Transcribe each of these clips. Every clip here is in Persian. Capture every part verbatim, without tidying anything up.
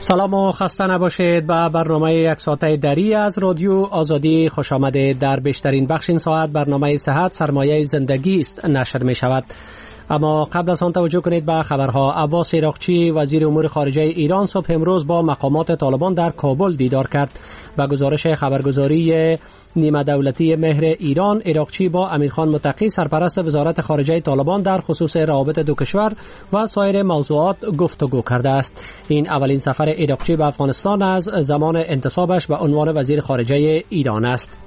سلام و خسته نباشید. به برنامه یک ساعته دری از رادیو آزادی خوش آمدید. در بیشترین بخش این ساعت برنامه صحت سرمایه زندگی است نشر می شود. اما قبل از آن توجه کنید به خبرها. عباس عراقچی وزیر امور خارجه ایران صبح امروز با مقامات طالبان در کابل دیدار کرد. به گزارش خبرگزاری نیمه دولتی مهر ایران، عراقچی با امیرخان متقی سرپرست وزارت خارجه طالبان در خصوص روابط دو کشور و سایر موضوعات گفتگو کرده است. این اولین سفر عراقچی به افغانستان از زمان انتصابش به عنوان وزیر خارجه ایران است.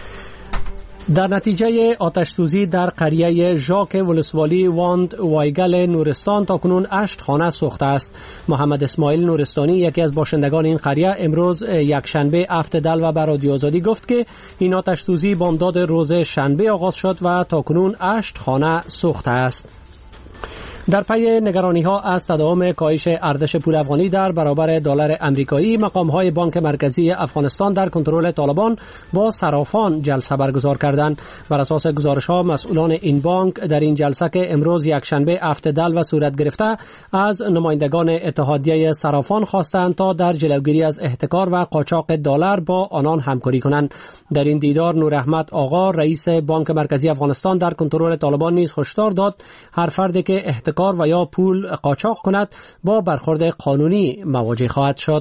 در نتیجه آتش سوزی در قریه ژاک ولسوالی واند وایگل نورستان تاکنون هشت خانه سوخته است. محمد اسماعیل نورستانی یکی از باشندگان این قریه امروز یک شنبه هفت دلو به رادیو آزادی گفت که این آتش سوزی بامداد روز شنبه آغاز شد و تاکنون هشت خانه سوخته است. در پی نگرانی ها از تداوم کاهش ارزش پول افغانی در برابر دلار امریکایی، مقام های بانک مرکزی افغانستان در کنترل طالبان با صرافان جلسه برگزار کردند. بر اساس گزارش ها مسئولان این بانک در این جلسه که امروز یک شنبه هفت دلو صورت گرفته از نمایندگان اتحادیه صرافان خواستند تا در جلوگیری از احتکار و قاچاق دلار با آنان همکاری کنند. در این دیدار نور احمد آقا رئیس بانک مرکزی افغانستان در کنترل طالبان نیز هشدار داد هر فردی که احتکار و یا پول قاچاق کند با برخورد قانونی مواجه خواهد شد.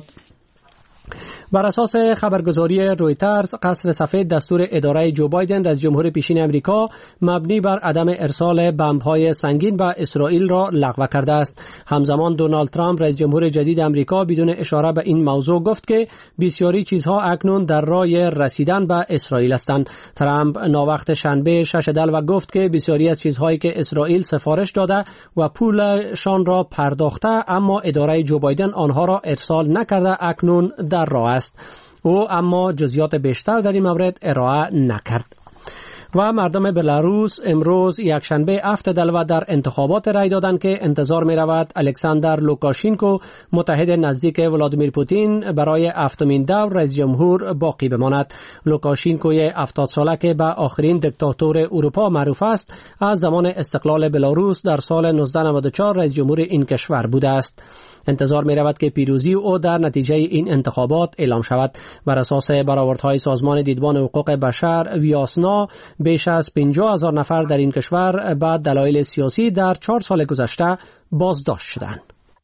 بر اساس خبرگزاری رویترز، قصر سفید دستور اداره جو بایدن رئیس جمهور پیشین امریکا مبنی بر عدم ارسال بمب‌های سنگین به اسرائیل را لغو کرده است. همزمان دونالد ترامپ رئیس جمهور جدید امریکا بدون اشاره به این موضوع گفت که بسیاری چیزها اکنون در راه رسیدن به اسرائیل هستند. ترامپ ناوقت شنبه شش دلو گفت که بسیاری از چیزهایی که اسرائیل سفارش داده و پولشان را پرداخته اما اداره جو بایدن آنها را ارسال نکرده اکنون در راه است. او اما جزئیات بیشتر در این مورد ارائه نکرد. و مردم بلاروس امروز یک شنبه هفت دلو در انتخابات رای دادند که انتظار می رود الکساندر لوکاشینکو متحد نزدیک ولادیمیر پوتین برای هفتمین دور رئیس جمهور باقی بماند. لوکاشینکوی هفتاد ساله که به آخرین دیکتاتور اروپا معروف است از زمان استقلال بلاروس در سال نوزده نود و چهار رئیس جمهور این کشور بوده است. انتظار می رود که پیروزی او در نتیجه این انتخابات اعلام شود. بر اساس برآوردهای سازمان دیدبان حقوق بشر ویاسنا، بیش از پنجاه هزار نفر در این کشور به دلایل سیاسی در چهار سال گذشته بازداشت شدند.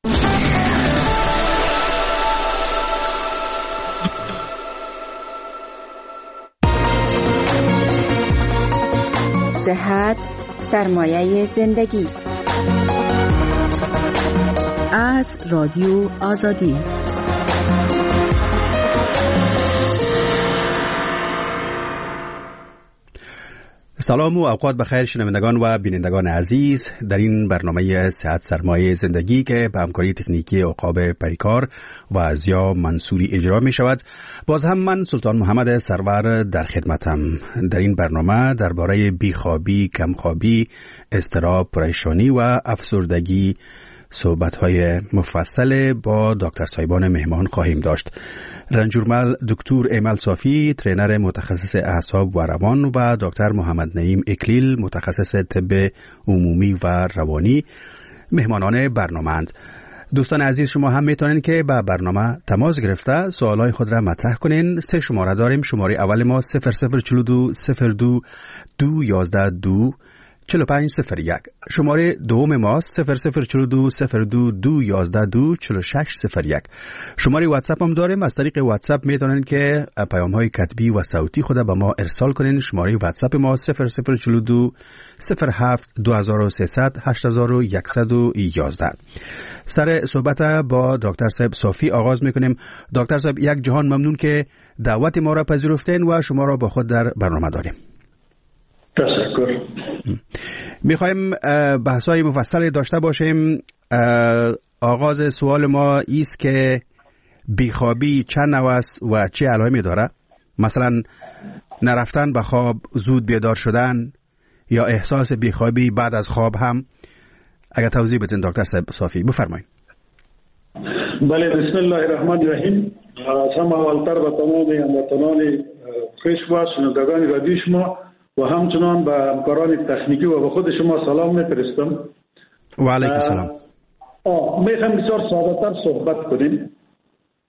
صحت سرمایه زندگی از رادیو آزادی. سلام و اوقات بخیر شنوندگان و بینندگان عزیز. در این برنامه صحت سرمایه زندگی که به همکاری تکنیکی عقاب پیکار و زیا منصوری اجرا می شود، باز هم من سلطان محمد سرور در خدمتم. در این برنامه درباره بیخوابی، کمخوابی، اضطراب، پریشانی و افسردگی صحبت‌های مفصل با دکتر صاحبان مهمان خواهیم داشت. رنجورمل دکتر ایمل صافی، ترینر متخصص اعصاب و روان، و دکتر محمد نعیم اکلیل، متخصص طب عمومی و روانی مهمانان برنامه‌اند. دوستان عزیز، شما هم میتونید که با برنامه تماس گرفته سوالای خود را مطرح کنین. سه شماره داریم. شماره اول ما صفر صفر چهل و دو صفر دو دو یازده دو چهل و پنج صفر یک. شماره دوم ما صفر صفر چهل و دو صفر دو دو یازده دو چهل و شش صفر یک. شماره واتساپ هم داریم. از طریق واتساپ میتونین که پیام های کتبی و صوتی خود به ما ارسال کنین. شماره واتساپ ما صفر صفر چهل و دو صفر هفت دو هزار و سیصد هشت هزار و صد و یازده. سر صحبت با دکتر صاحب صافی آغاز میکنیم. دکتر صاحب، یک جهان ممنون که دعوت ما را پذیرفتین و شما را با خود در برنامه داریم. تشکر. میخوایم بحث‌های مفصلی داشته باشیم. آغاز سوال ما ایست که بیخوابی چند نوع است و چه علائمی داره؟ مثلا نرفتن به خواب، زود بیدار شدن یا احساس بیخوابی بعد از خواب هم. اگر توضیح بدین دکتر صافی بفرمایید. بله، بسم الله الرحمن الرحیم. از هم اولتر به تمام هموطنان خوش و شنوندگان رادیو شما و همچنان به همکاران تکنیکی و به خود شما سلام میفرستم. و علیکم السلام. میخوام بسیار ساده‌تر صحبت کنیم.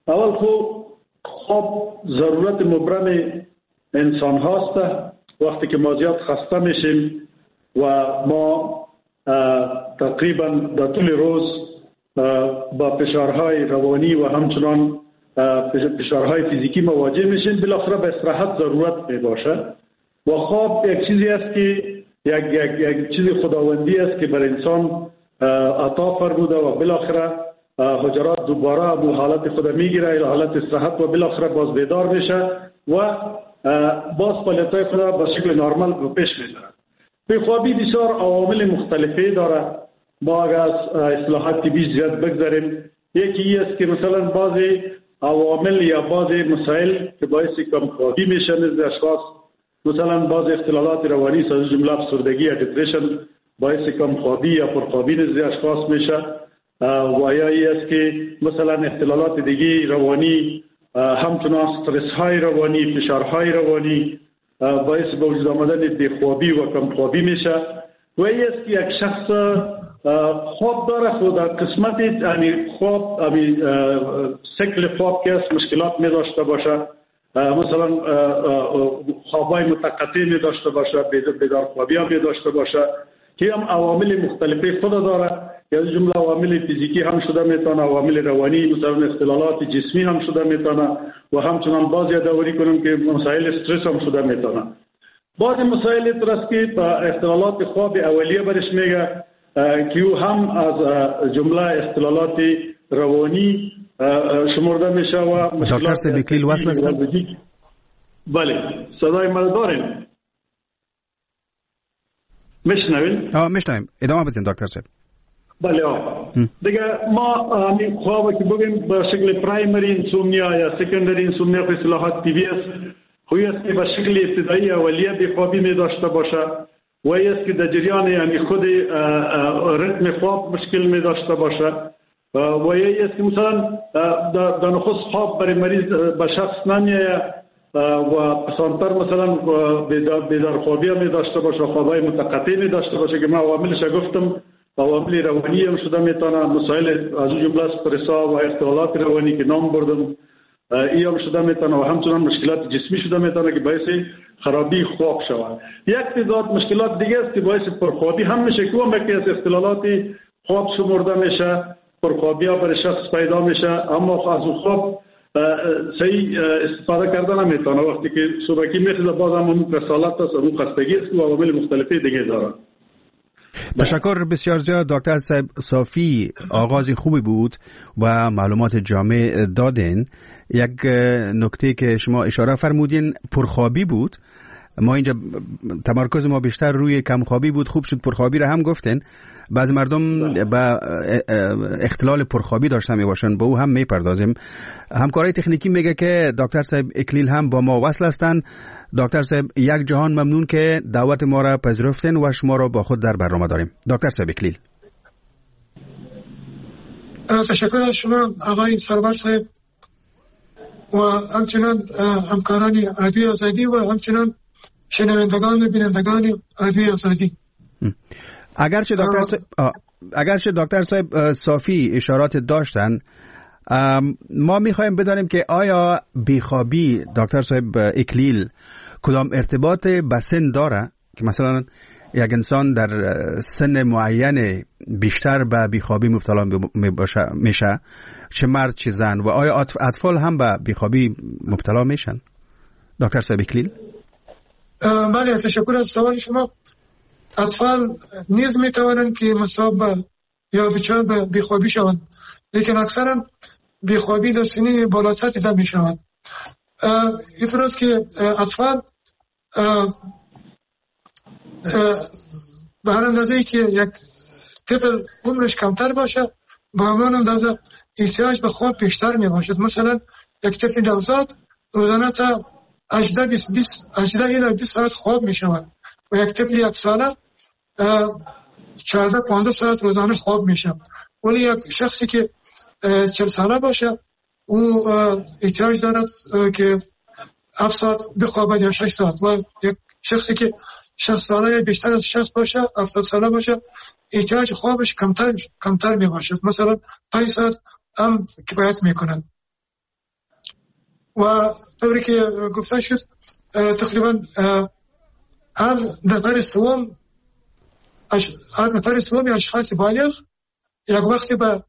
اول خب خواب ضرورت مبرم انسان هاست. وقتی که ما زیاد خسته میشیم و ما تقریبا در طول روز با فشارهای روانی و همچنان فشارهای فیزیکی مواجه میشیم، بالاخره به استراحت ضرورت میباشه و خواب یک چیزی است که یک یک یک چیز خداوندی است که بر انسان عطا فرموده و بالاخره حجرات دوباره به حالت خود میگیره الى حالت استراحت و بالاخره باز بیدار میشه و باز فعالیت‌های خود به شکل نرمال به پیش میبره. بیخوابی بسیار عوامل مختلفی داره. ما اگر از اصطلاحات طبی زیاد بگذاریم، یکی است که مثلا بعضی عوامل یا بعضی مسائل که باعث کمخوابی میشه نزد اشخاص، مثلا بعضی اختلالات روانی از جمله افسردگی یا دیپرشن باعث کمخوابی یا پرخوابی نزد اشخاص میشه، و یا ای است که مثلا اختلالات دیگه روانی همچنان استرس های روانی، فشارهای روانی باعث به وجود آمدن بیخوابی و کمخوابی میشه. و ای است که یک شخص خواب داره خود در قسمت یعنی خواب یعنی سیکل خواب که است مشکلات می داشته باشه، مثلا خوابای متقطع می داشته باشه، بیدار خوابی هم می داشته باشه که هم عوامل مختلفی خود داره، یا جمله عوامل فیزیکی هم شده میتونه، عوامل روانی مثلا اختلالات جسمی هم شده میتونه و همچنان باز یادآوری کنم که مسائل استرس هم شده میتونه. بعض مسائل درست که اختلالات خواب اولیه برش میگه که او هم از جمله اختلالات روانی شمرده میشه و دکتر سیب اکلیل وصل هستن؟ بله، صدای من دارین؟ میشنوین؟ آه میشنویم، ادامه بدین دکتر سیب. بله آقا. دیگه ما همین خواب که بگیم به شکل پرایمری اینسومنیا یا سکندری اینسومنیا به اصطلاحات طبی است، خوی است که به شکل ابتدایی اولیه بیخوابی می داشته باشه و ای است که در جریان یعنی خود ریتم خواب مشکل می داشته باشه و ای است که مثلا در نخست خواب برای مریض به شخص نمیه و پسانتر مثلا بیدار خوابی می داشته باشه، خوابای متقطع می داشته باشه که من عواملش گفتم، عوامل روانی هم شده میتونه، مسائل از جمله استرس‌ها و اختلالات روانی که نام بردم ای هم شده میتونه و همچنان مشکلات جسمی شده میتونه که باعث خرابی خواب شود. یک تعداد مشکلات دیگه است که باعث پرخوابی هم میشه که هم یکی از اختلالات خواب شمرده میشه، پرخوابی ها برای شخص پیدا میشه اما از خواب صحیح استفاده کردن نمیتونه. وقتی که صبحکی میخواد باز هم اون رسالت است، اون خستگی است و عوامل مختلفی دیگه داره. تشکر بسیار زیاد دکتر صاحب صافی، آغاز خوبی بود و معلومات جامع دادین. یک نکته که شما اشاره فرمودین پرخوابی بود، ما اینجا تمرکز ما بیشتر روی کمخوابی بود، خوب شد پرخوابی را هم گفتین. بعضی مردم با اختلال پرخوابی داشتن می باشن، با او هم می پردازیم. همکارای تکنیکی میگه که دکتر صاحب اکلیل هم با ما وصل هستن. دکتر صاحب یک جهان ممنون که دعوت ما را پذیرفتین و شما را با خود در برنامه داریم. دکتر صاحب اکلیل. تشکر از شما آقای سرور صاحب و همچنان همکاران رادیو آزادی و همچنان شنوندگان و بینندگان رادیو آزادی. اگرچه دکتر صاحب اگرچه دکتر صاحب صافی اشارات داشتن، ما میخوایم بدانیم که آیا بیخوابی دکتر صاحب اکلیل کدام ارتباط به سن داره که مثلا یک انسان در سن معین بیشتر به بیخوابی مبتلا میشه، چه مرد چه زن، و آیا اطفال هم به بیخوابی مبتلا میشن؟ دکتر صاحب اکلیل. بله، تشکر از سوال شما. اطفال نیز میتوانند که مصاب یا دچار به بیخوابی شوند، لیکن اکثرا بیخوابی در سنین بالاتر دیده می شود. اینطوریست که اطفال به هر اندازه‌ای که یک طفل عمرش کمتر باشه به همان اندازه احتیاج به خواب بیشتر می باشد. مثلا یک طفل نوزاد روزانه تا هجده الی بیست ساعت خواب می شود و یک طفل یک ساله چهارده پانزده ساعت روزانه خواب می شود. ولی یک شخصی که چهل ساله باشه او احتیاج دارد که هفت ساعت بخوابد یا شش ساعت، و یک شخصی که شصت ساله یا بیشتر از شصت باشه، هفتاد ساله باشه، احتیاج خوابش کمتر کمتر می باشد، مثلا پنج ساعت هم کفایت می کند. و طوری که گفته شد تقریبا هر نفر سوم هر نفر سوم اشخاص بالغ یک وقتی به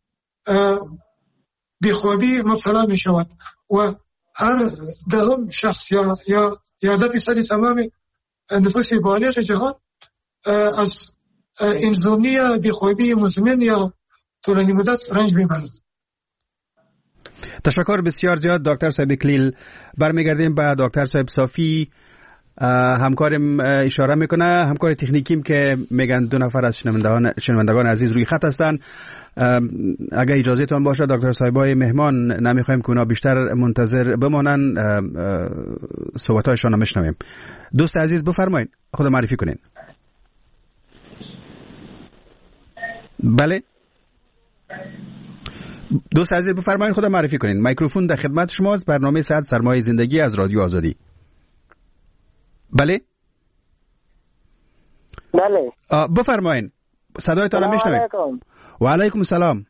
بیخوابی مبتلا می شود و هر دهم شخص یا یا یا ده درصد تمام نفوس بالغ جهان از اینزومنیا بیخوابی مزمن یا طولانی مدت رنج میبرد. تشکر بسیار زیاد دکتر صاحب اکلیل. برمیگردیم به دکتر صاحب صافی. همکارم اشاره میکنه، همکار تکنیکیم که میگن دو نفر از شنوندگان شنوندگان عزیز روی خط هستند. اگر اجازه تان باشه دکتر صاحبای مهمان نمیخوایم که اونا بیشتر منتظر بمانن، صحبتایشان رو میشنویم. دوست عزیز بفرمایید، خود معرفی کنین. بله دوست عزیز بفرمایید، خود معرفی کنین. میکروفون در خدمت شماست. برنامه صحت سرمایه زندگی از رادیو آزادی. بله بله بفرمایید، صدایتان رو میشنویم. و علیکم السلام.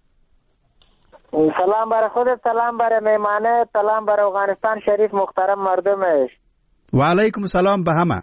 سلام برای خودت، سلام برای مهمانه، سلام برای افغانستان شریف محترم مردمش. و علیکم السلام به همه.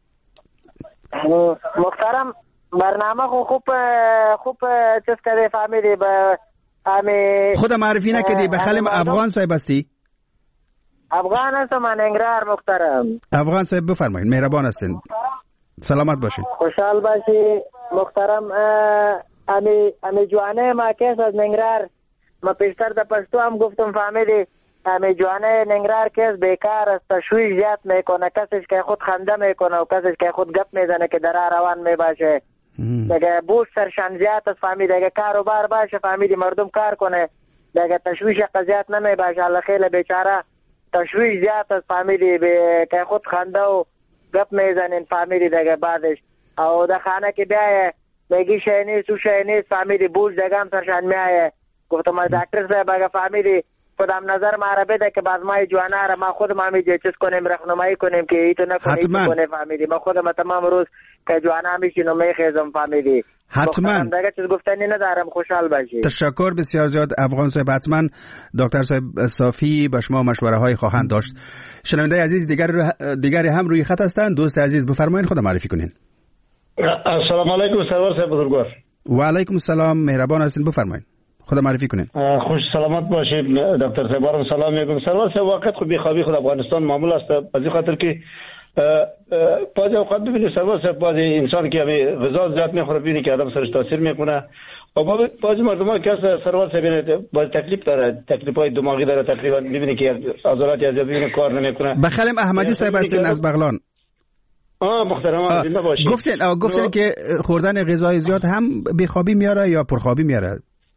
محترم برنامه خو خوب خوب چیز کردی فهمیدی. به همه خود معرفی نکردی. به خلم افغان صاحب هستی؟ افغان هستم من انگرار محترم. افغان صاحب بفرمایید، مهربان هستین، سلامت باشین. خوشحال باشی محترم. امی امی جوانه ما کس از ننگرار، ما پیشتر در پشتو هم گفتم فهمیدی. امی جوانه ننگرار کس بیکار است، تشویش زیاد میکنه، کسیش که خود خنده میکنه و کسیش که خود گپ میزنه که در روان میباشه. دیگه بوش سرشان زیاد است فهمیدی. دیگه کاروبار باشه فهمیدی، مردم کار کنه، دیگه تشویش قضیات نمیباشه. الله خیلی بیچاره تشویش زیاد است فهمیدی، که خود خنده و گپ میزنین فهمیدی. دیگه بعدش او در خانه که بیایه میگی شای نیست و شای نیست فهمیدی، بوش دیگه هم سرشان میایه. گفتم از دکتر صاحب اگه فهمیدی خودم نظر ما را بده که بعد ما جوانه را ما خودم همیشه چیز کنیم، رهنمایی کنیم که ایتو نکنی ایتو کنی فهمیدی. ما خودم تمام روز که جوانه همیشه میخیزم فهمیدی. حتما دیگه چیز گفتنی ندارم، خوشحال باشی. تشکر بسیار زیاد افغان صاحب. حتما دکتر صاحب صافی به شما مشوره های خواهند داشت. شنونده عزیز دیگر دیگری هم روی خط هستند. دوست عزیز بفرمایید، خود معرفی کنین. السلام علیکم سرور صاحب بزرگوار. و علیکم السلام، مهربان هستین، بفرمایید، خدا معرفی کنین. خوش سلامت باشید دکتر صاحب. بارم سلام میگم. سرور صاحب واقعا خو بیخوابی خود افغانستان معمول است، از این خاطر که بعضی اوقات ببینید سرور صاحب بعضی انسان که همین غذا زیاد میخوره ببینید که آدم سرش تاثیر میکنه. و بعضی مردم که سرور صاحب باز تکلیف داره، تکلیفای دماغی داره، تقریبا میبینید که عضلات از ببینید کار نمیکنه. بخلم احمدی صاحب هستین از بغلان. آه محترم زنده باشید. گفتین او گفتین که خوردن غذای زیاد هم بیخوابی میاره یا پرخوابی میاره؟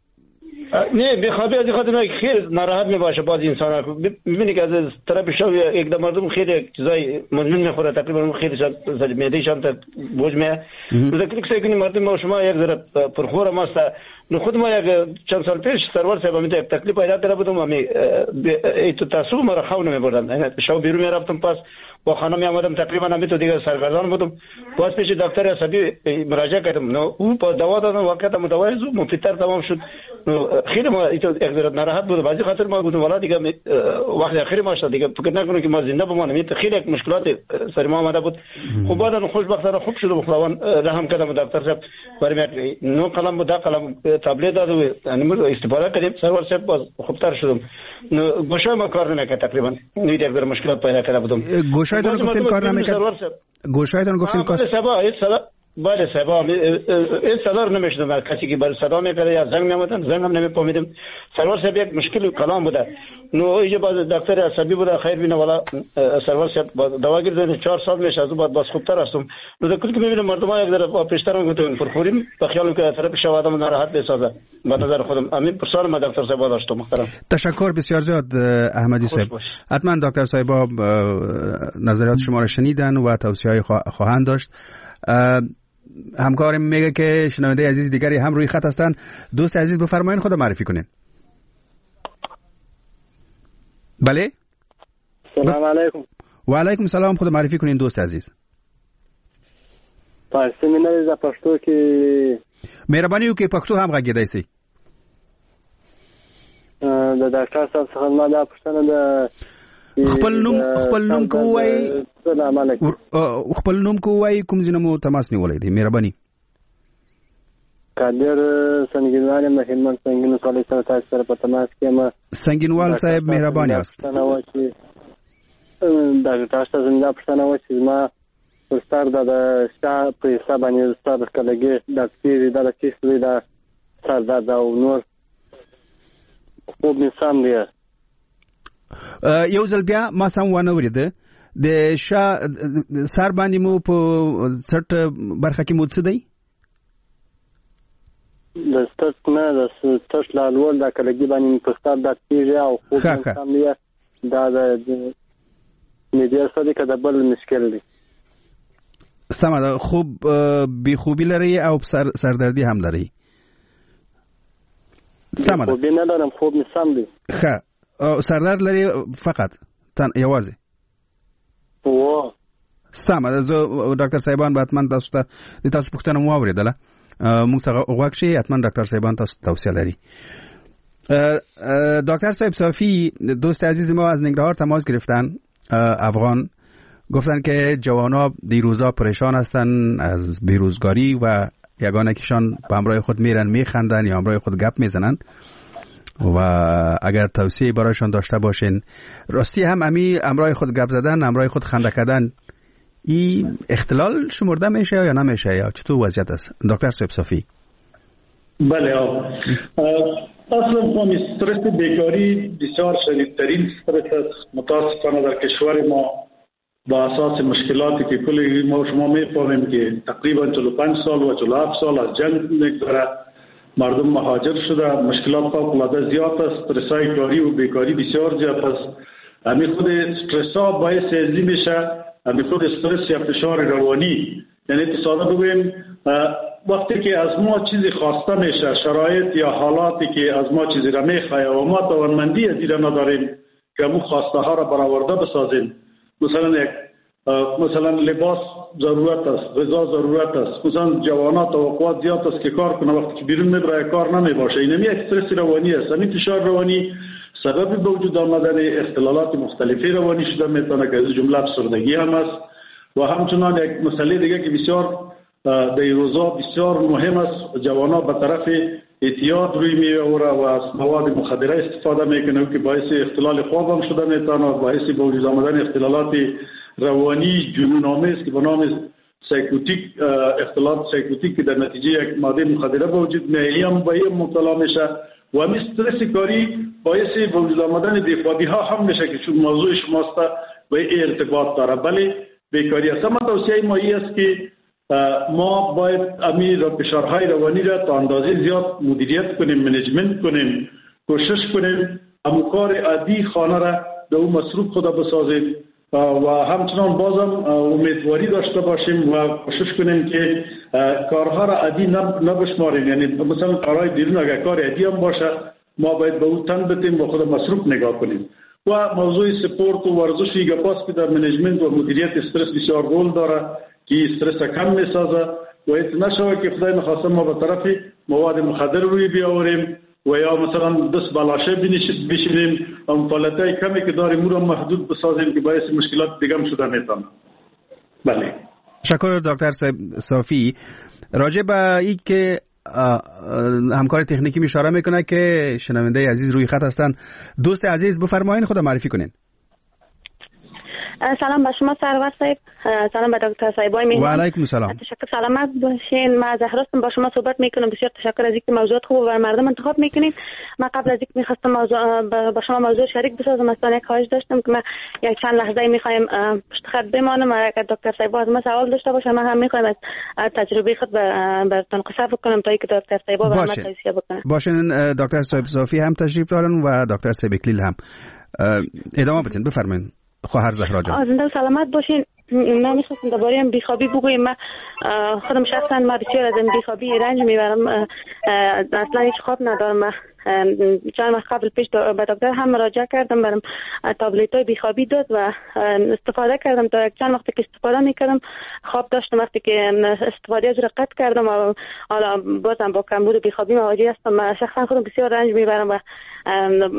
نه بیخوابی از خاطر که خیلی ناراحت میباشه بعضی انسان ها. میبینی که از طرف شو یک دم مردم خیلی چیزای مزمن میخوره، تقریبا خیلی شد معدهشان تا بوج میه. مثلا کلیک سیکنی مردم ما شما یک ذره پرخوره ماست. نو خود ما یک چند سال پیش سرور صاحب می یک تکلیف پیدا کرده بودم، امی ایتو تاسو مرا خونه میبردن. شو بیرون میرفتم پس با خانم آمدم، تقریبا همی تو دیگه سرگردان بودم. باز پیش دکتر عصبی مراجعه کردم. نو او با دوا دادن، واقعا مداوای زو مفیدتر تمام شد. خیلی ما ایتو یک ذره ناراحت بود. بعضی خاطر ما گفتم والا دیگه وقت اخیر ما شد دیگه فکر نکنم که ما زنده بمانیم. این خیلی یک مشکلات سر ما آمده بود. خب بعدا خوشبختانه خوب شد. خداوند رحم کرد. دکتر صاحب برای نو قلم بود، قلم تابلت داد و یعنی استفاده کردیم. سرور صاحب باز خوبتر شدم. گوشه ما کار نمیکرد تقریبا. نو یک ذره مشکلات پیدا کرده بودم. گوشایتان گفتین کار نمیکرد. گوشایتان گفتین کار. بله صاحب این صدا رو نمیشنم. کسی که بر صدا میکرده یا زنگ میامدن زنگ هم نمیفهمیدم. سرور صاحب یک مشکل کلام بوده. نو اینجا باز دکتر عصبی بوده. خیر بینه والا سرور صاحب دوا گرفتن چهار سال میشه از بعد باز خوبتر هستم. نو دکتر که میبینم مردم ها یک ذره پیشتر گفتن پرخوریم به خیالم که طرف شو آدم ناراحت بسازه. به نظر خودم امین پرسان ما دکتر صاحب داشتم. محترم تشکر بسیار زیاد احمدی صاحب. حتما دکتر صاحب نظریات شما را شنیدن و توصیه‌های خواهند داشت. همکارم میگه که شنونده عزیز دیگری هم روی خط هستن. دوست عزیز بفرمایید، خود معرفی کنین. بله سلام علیکم. و علیکم سلام، خود معرفی کنین دوست عزیز. پارسی می نه ز پښتو کې مهرباني وکړئ پښتو هم غږیدای شي. د ډاکټر صاحب څخه ما دا پوښتنه ده خپل نوم خپل نوم کوی سلام علیکم خپل نوم کوی کوم ځنمو تماس نیولې دي مهرباني قادر سنگینوال مهمن سنگینو صالح سره تاسو سره په تماس کې ما سنگینوال صاحب مهرباني است دا تاسو څنګه پښتنه و چې ما ستار د شاه په حساب باندې ستار کلهګي د پیری د چیسوي د ساده دا نور خوب نسام دی یو ځل بیا ما سم ونه ورید د شاه سر باندې مو په څټ برخه کې مو څه دی د ستړ نه د ستړ لالول د کلهګي باندې په ستار د پیری او خوب نسام دی دا د میډیا سره کې د بل مشکل دی سمه ده خوب بی خوبی لري او سر سردردی هم لري سمه ده خوب نه لرم خوب نسم دی ښه سردرد لري فقط تن یوازې و سمه ده زه ډاکټر صاحبان باتمن تاسو ته د تاسو پوښتنه مو اوریدله موږ څنګه وغوښ شي اتمن ډاکټر صاحبان تاسو توصیه لري دکتر صاحب صافی دوست عزیز ما از ننگرهار تماس گرفتن افغان گفتن که جوانا دیروزا پریشان هستن از بیروزگاری و یگانه کشان به همراه خود میرن میخندن یا همراه خود گپ میزنن و اگر توصیه برایشان داشته باشین راستی هم امی همراه خود گپ زدن همراه خود خنده کردن این اختلال شمرده میشه یا نمیشه یا چطور وضعیت است دکتر صاحب صافی؟ بله اصلا ما استرس بیکاری بسیار شدیدترین استرس است متاسفانه در کشور ما با اساس مشکلاتی که کلی ما شما میفهمیم که تقریبا چهل و پنج سال و چهل و هفت سال از جنگ میگذره مردم مهاجر شده مشکلات فوق‌العاده زیاد است استرسای کاری و بیکاری بسیار زیاد است همین خود استرس ها باعث ازلی میشه همین خود استرس یا فشار روانی یعنی تصادف بگویم وقتی که از ما چیزی خواسته میشه شرایط یا حالاتی که از ما چیزی را میخواه و ما توانمندی از این نداریم که مو خواسته ها را برآورده بسازیم مثلا یک مثلا لباس ضرورت است غذا ضرورت است مثلا جوانات توقعات زیاد است که کار کنه وقتی که بیرون میبره کار نمیباشه این یک استرس روانی است همین فشار روانی سبب به وجود آمدن اختلالات مختلفی روانی شده میتونه که از جمله افسردگی هم است و همچنان یک مسئله دیگه که بسیار در این روزا بسیار مهم است جوانا به طرف اعتیاد روی میآوره و از مواد مخدره استفاده میکنه که باعث اختلال خواب هم شده میتونه باعث به وجود آمدن اختلالات روانی جنون‌آمیز که به نام سایکوتیک اختلالات سایکوتیک که در نتیجه یک ماده مخدره به وجود میاد هم به این مبتلا میشه و همین استرس کاری باعث به وجود آمدن بیخوابی ها هم میشه که چون موضوع شماست به این ارتباط داره بله بیکاری است اما توصیه ما این است که ما باید امیر را فشارهای روانی را تا اندازه زیاد مدیریت کنیم منیجمنت کنیم کوشش کنیم امکار عادی خانه را به اون مصروف خدا بسازیم و همچنان بازم امیدواری داشته باشیم و کوشش کنیم که کارها را عادی نبشماریم یعنی مثلا کارهای بیرون اگر کار عادی هم باشه ما باید به اون تن بدیم و خود مصروف نگاه کنیم و موضوع سپورت و ورزش گپاس که در منیجمنت و مدیریت استرس بسیار رول داره که استرس کم میسازه و ایت نشوه که خدای نخواسته ما به طرف مواد مخدر روی بیاوریم و یا مثلا دست بالاشه بشینیم اون فعالیتای کمی که داریم مو را محدود بسازیم که باعث مشکلات دیگه هم شده میتونه. بله شکر دکتر صافی راجع به این که همکار تکنیکی اشاره میکنه که شنونده عزیز روی خط هستن دوست عزیز بفرمایید خود معرفی کنین. سلام به شما سرور صاحب سلام به دکتر صاحبای مهمان و علیکم السلام تشکر سلامت باشین ما زهرا هستم با شما صحبت میکنم بسیار تشکر از اینکه موضوعات خوب و مردم انتخاب میکنید من قبل از اینکه میخواستم موضوع با شما موضوع شریک بسازم اصلا یک خواهش داشتم که من یک چند لحظه میخوایم پشت خط بمانم اگر دکتر صاحب از ما سوال داشته باشه من هم میخوایم از تجربه خود براتون قصه بکنم تا اینکه دکتر صاحب و ما توصیه بکنم باشین دکتر صاحب صافی هم تشریف دارن و دکتر صاحب اکلیل هم ادامه بدین بفرمایید خواهر زهرا جان زنده و سلامت باشین من میخواستم درباره بیخوابی بگویم من خودم شخصا من بسیار از بیخوابی رنج میبرم اصلا هیچ خواب ندارم من چند وقت قبل پیش به دکتر هم مراجعه کردم برام تابلت های بیخوابی داد و استفاده کردم تا چند وقتی که استفاده میکردم خواب داشتم وقتی که استفاده از رو قطع کردم و حالا بازم با کمبود بیخوابی مواجه هستم من شخصا خودم بسیار رنج میبرم و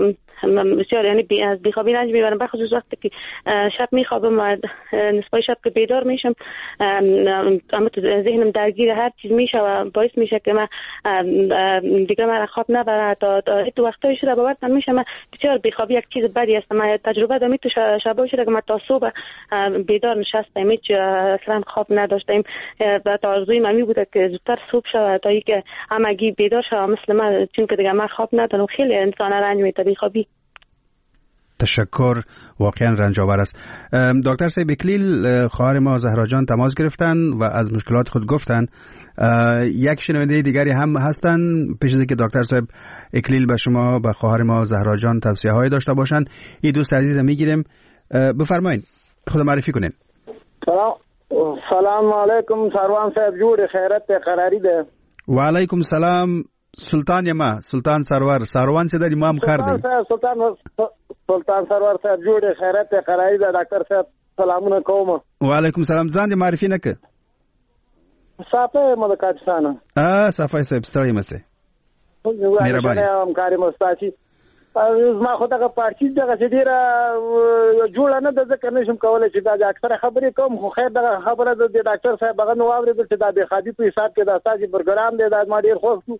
بسیار یعنی بی از بیخوابی رنج میبرم، بخصوص وقتی که شب میخوابم و نصفای شب که بیدار میشم اما تو ذهنم درگیر هر چیز میشه و باعث میشه که من دیگه من خواب نبره تا تو وقتای شده باورتان میشه من بسیار بیخوابی یک چیز بدی است. من تجربه دارم تو شبای شده که من تا صبح بیدار نشستم، هیچ اصلا خواب نداشتم و تا آرزوی من بوده که زودتر صبح شود تا اینکه همگی بیدار شود مثل من، چون که دیگه من خواب ندارم. خیلی انسان رنج میده بیخوابی. تشکر، واقعا رنج آور است. دکتر صاحب اکلیل خواهر ما زهرا جان تماس گرفتن و از مشکلات خود گفتن. یک شنونده دیگری هم هستن. پیش از اینکه دکتر صاحب اکلیل به شما به خواهر ما زهرا جان توصیه های داشته باشن، این دوست عزیز میگیریم. بفرمایید، خود معرفی کنین. سلام سلام علیکم سروان صاحب، جوړ خیرت قراری ده. و علیکم سلام سلطان یما سلطان سرور سروان سے د امام خار دی. سلطان سلطان سرور صاحب جوړ خیرت قراری ده. ډاکټر صاحب سلامونه کوم. و علیکم سلام. ځان دې معرفي نه ک؟ صافه مده کاستانه. اه صافه صاحب ستړی مسه. مهرباني. همکاري مستاسي. ما خو دغه پارټي دغه ډیره جوړه نه ده، ځکه نشم کولای چې دا اکثره خبرې کوم. خو خیر دغه خبره د ډاکټر صاحب هغه نو واورېدل چې دا د خادي په حساب کې د استاد پروګرام دی، دا ما ډیر خوښ شو.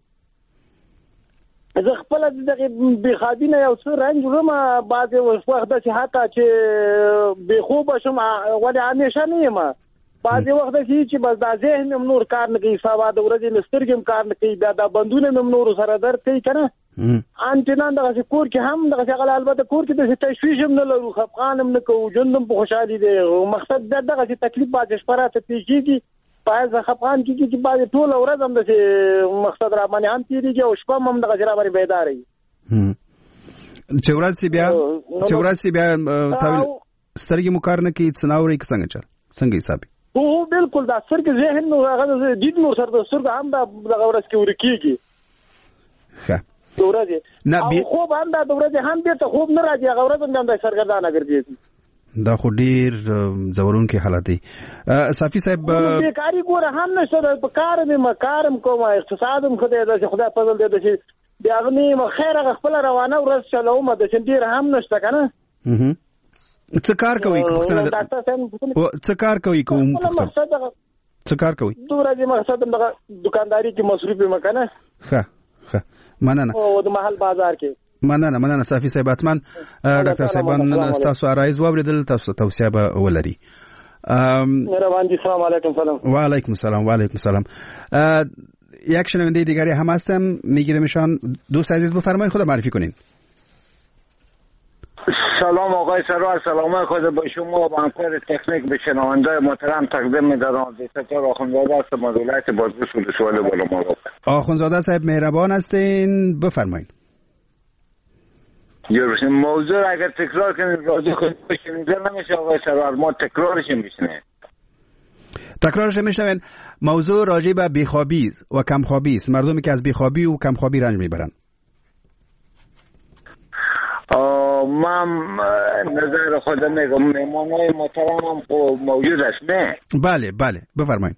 زه خپل دغه بې خادي نه یو څه رنج وروم، بعضې وخت داسې حتی چې بې خوبه شم ولې همیشه نه یم، بعضې وخت داسې چې بس دا ذهن مې نور کار نه کوي، سبا د ورځې مې سترګې هم کار نه کوي، بیا دا بندونه مې نورو سره درد کوي که نه. انټینان دغسې کور کې هم دغسې هغه البته کور کې داسې تشویش هم نه لرو، خفقان هم نه کوو، ژوند هم په خوشحالي دی. مقصد دا دغسې تکلیف بعضې شپه راته پېښ کېږي، باید خفقان کېږي چې بعضې ټوله ورځ هم داسې مقصد را باندې هم تېرېږي او شپه هم دغسې را باندې بیداره وي. چې ورځ چې بیا چې ورځ چې بیا سترګې مو کار نه کوي، څه نه اورئ که څنګه چل څنګه حساب وي؟ هو بالکل دا سترګې ذهن نو هغه دید نور سره د سترګو هم دا دغه ورځ کې ورکېږي. ښه د ورځې او خوب هم دا د ورځې هم بېرته خوب نه راځي، هغه ورځ هم دا سرګردانه ګرځېږي. دا خو ډېر ځورونکی حالت دی. صافي صاحب بېکاري ګوره هم نشته، په کار مې م کار هم کوم، اقتصاد هم ښه دی، داسې خدای فضل دی، داسې د هغه نه خیر هغه خپله روانه ورځ چلوم، داسې ډېر هم نشته که نه. څه کار کوئ؟ څه کار کوئ؟ کوم څه کار کوئ؟ د ورځې مقصد دغه دکانداري کې مصروف یم که نه. ښه ښه مننه. او د محل بازار کې مننه مننه صافي صاحب. اتمن ډاکټر صاحبان ستاسو آرایز واورېدل، تاسو توصیه به ولري. مهربان دي. سلام علیکم. سلام. و علیکم سلام. و علیکم سلام. یک شنونده دیگری هم هستم، میگیرمشان. دوست عزیز بفرمایید، خود معرفی کنین. سلام آقای سرور، سلام خود به شما و همکار تکنیک به شنونده محترم تقدیم می‌دارم. دکتر آخوندزاده هستم از ولایت بادغیس ولسوالی بالامرغ. آخوندزاده صاحب مهربان هستین، بفرمایید. یه موضوع اگر تکرار کنید راضی خود شنیده نمیشه آقای سرور، ما تکرارش میشنیم. تکرارش میشنوین. موضوع راجع به بیخوابی و کمخوابی است. مردمی که از بیخوابی و کمخوابی رنج میبرن. من نظر خود میگم، مهمانای محترم هم موجود است نه؟ بله بله بفرمایید.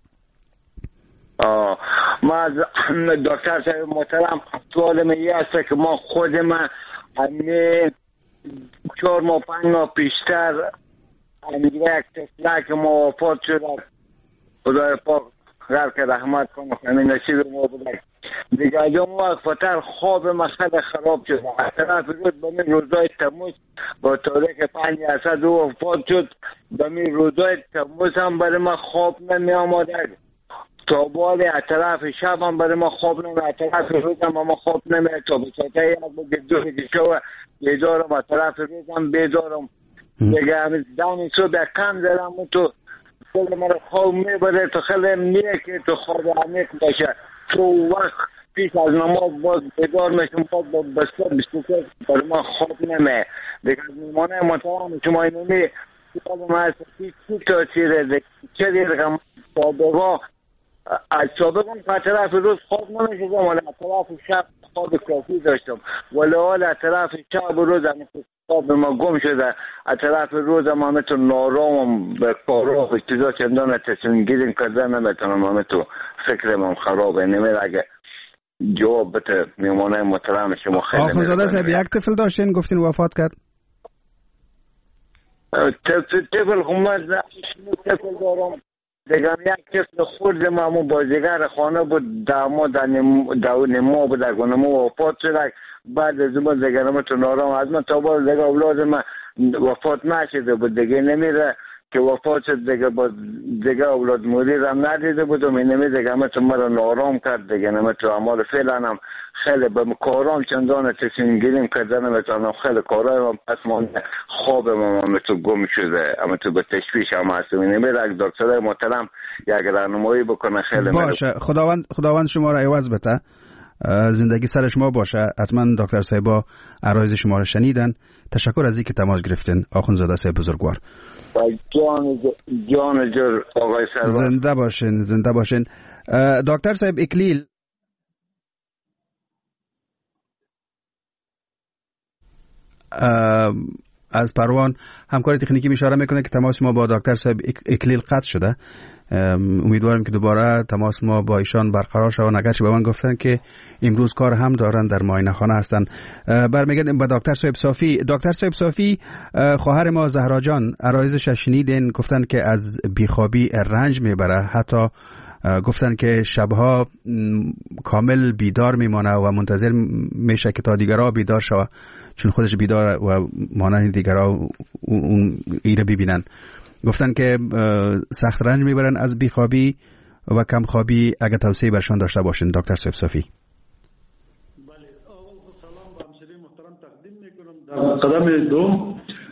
ما از دکتر صاحب محترم سوال میگه است که ما خود ما همه چهار ماه پنج ماه پیشتر یک تفله که ما وفات شد، خدای پاک غرق رحمت کنه، همین نصیب ما بوده دیگه. اون وقت فتر خواب مسئله خراب شد، از طرف رود به من روزای تموز با تاریخ پنج اسد و وفات شد، به من روزای تموز هم برای من خواب نمی آماده، تا بالی از طرف شب هم برای من خواب نمی، از طرف روز هم ما خواب نمی، تا بساته یک بگه دو شو بیدارم، از طرف روز هم بیدارم دیگه. همین دمی صبح یک کم زدم و تو خیلی مرا خواب میبره، تو خیلی میه که تو خواب عمیق باشه، تو وقت پیش از نماز باز بیدار میشم، باز با بسته بسته برای من خواب نمی دیگه. از میمانه محترم شما اینونی سوال من هست چی تاثیره چه دیگه سابقا از سابقا که طرف روز خواب نمیشدم، ولی از طرف شب خواب کافی داشتم، ولی حال از طرف شب و روز هم خواب ما گم شده، از طرف روز هم همه تو نارامم به کارا و چیزا چندان تصمیم گیریم کرده نمیتونم، همه تو فکرم هم خرابه. نمیره اگه جواب بده میمونه محترم شما. خیلی آخونزاده صاحب یک طفل داشتین گفتین وفات کرد؟ طفل طفل خمت طفل دارم دیگه، یک طفل خورد ما بازیگر خانه بود، داماد در نما بود در نما وفات شد. بعد از اون دیگه نما تو نارم از من تا باز دیگه اولاد من وفات نشده بود دیگه، نمیره که وفات شد دیگه باز دیگه اولاد مدیرم ندیده بودم، این نمی دیگه همه تو مرا نارام کرد دیگه، نمی تو اعمال فعلا هم خیلی به کارام چندان تصمیم گیریم کردن نمیتونم، خیلی کارام پس مانده، خوابم هم تو گم شده، اما تو به تشویش هم هستم. این نمی رک دکتر محترم یک راهنمایی بکنه خیلی باشه. خداوند خداوند شما را عوض بده، زندگی سر شما باشه. حتما دکتر صاحبا عرایض شما را شنیدن. تشکر از اینکه تماس گرفتین آخوندزاده صاحب بزرگوار. جان جان جور آقای سرور، زنده باشین زنده باشین. دکتر صاحب اکلیل از پروان همکاری تکنیکی اشاره میکنه که تماس ما با دکتر صاحب اکلیل قطع شده. امیدوارم که دوباره تماس ما با ایشان برقرار شود. اگرچه به من گفتن که امروز کار هم دارن، در معاینه خانه هستن. برمیگردیم با دکتر صاحب صافی. دکتر صاحب صافی، خواهر ما زهرا جان عرایضش شنیدین، گفتن که از بیخوابی رنج میبره، حتی گفتن که شبها کامل بیدار میمانه و منتظر میشه که تا دیگرها بیدار شود، چون خودش بیدار و مانند دیگرها اون ایره ببینن. گفتن که سخت رنج میبرن از بیخوابی و کم خوابی. اگه توصیه برشان داشته باشین دکتر صاحب صافی. بله، سلام به همشهری محترم تقدیم میکنم. در قدم دوم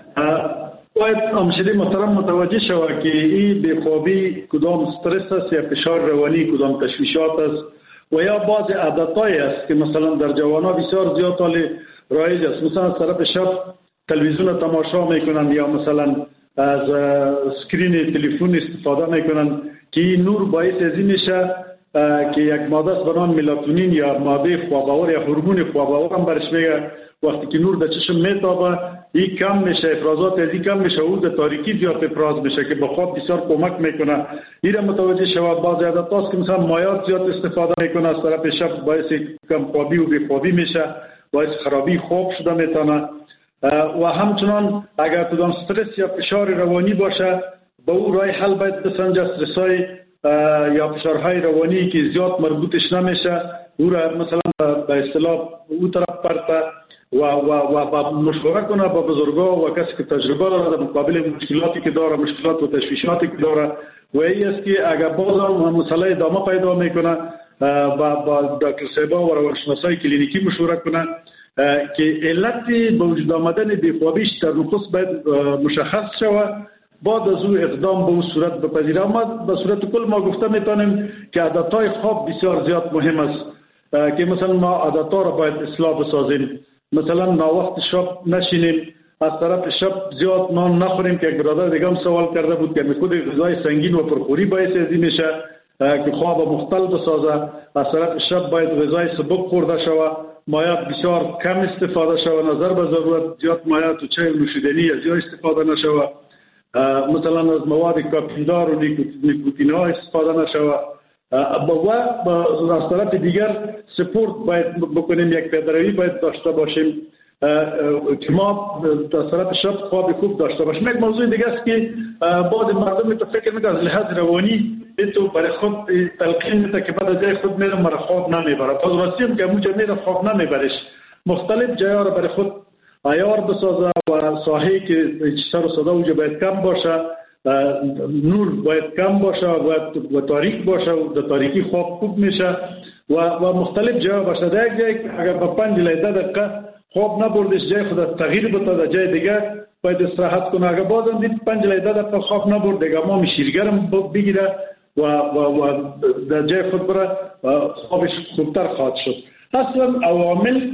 باید همشهری محترم متوجه شود که این بیخوابی کدام استرس است یا فشار روانی، کدام تشویشات است و یا بعض عادتایی است که مثلا در جوانان بسیار زیاد حال رایج است. مثلا از طرف شب تلویزیون تماشا میکنن یا مثلا از سکرین تلفن استفاده میکنن که این نور باعث از این میشه که یک ماده است به نام ملاتونین یا ماده خواب‌آور یا هورمون خواب‌آور هم برش میگه. وقتی که نور در چشم میتابه این کم میشه، افرازات از این کم میشه، او در تاریکی زیاد افراز میشه که به خواب بسیار کمک میکنه. این را متوجه شود. بعضی عادت هاست که مثلا مایات زیاد استفاده میکنه از طرف شب، باعث کم خوابی و بیخوابی میشه، باعث خرابی خواب شده میتونه. و همچنان اگر کدام استرس یا فشار روانی باشه به او راه حل باید بسنجه. استرس‌های یا فشارهای روانی که زیاد مربوطش نمیشه او را مثلا به اصطلاح او طرف پرته و و و مشوره کنه با بزرگا و کسی که تجربه داره در مقابل مشکلاتی که داره، مشکلات و تشویشاتی که داره. و این است که اگر بازم مسئله ادامه پیدا میکنه با با دکتر صاحبا و روانشناسای کلینیکی مشوره کنه که علت به وجود آمدن بیخوابیش در نخست باید مشخص شود، بعد از او اقدام به اون صورت بپذیره. اما به صورت کل ما گفته میتونیم که عادتهای خواب بسیار زیاد مهم است که مثلا ما عادتها را باید اصلاح بسازیم. مثلا ناوقت شب نشینیم، از طرف شب زیاد نان نخوریم که یک برادر دیگه هم سوال کرده بود که خود غذای سنگین و پرخوری باعث از این میشه که خواب مختل بسازه. از طرف شب باید غذای سبک خورده شود، مایات بسیار کم استفاده شود، نظر به ضرورت زیاد مایات و چای نوشیدنی زیاد استفاده نشود، مثلا از مواد کافیندار و نیکوتین ها استفاده نشود. و از طرف دیگر سپورت باید بکنیم، یک پیاده‌روی باید داشته باشیم که ما از طرف شب خواب خوب داشته باشیم. یک موضوع دیگه است که بعض مردم تو فکر میکنن از لحاظ روانی تو برای خود تلقین میده که بعد از جای خود میرم مرا خواب نمیبره. پس راستی هم که اونجا میره خواب نمیبرش، مختلف جایا را برای خود عیار بسازه و ساحه‌ای که سر و صدا اونجا باید کم باشه، نور باید کم باشه و تاریک باشه و در تاریکی خواب خوب میشه و و مختلف جایا باشه. در یک جای اگر با پنج الی ده دقیقه خواب نبردش جای خود تغییر بده در جای دیگه باید استراحت کنه. اگر بازم دید پنج الی ده دقیقه خواب نبرد دیگه ما میشیرگرم بگیره و و و در جای خود بره خوابش خوبتر خواهد شد. اصلا عوامل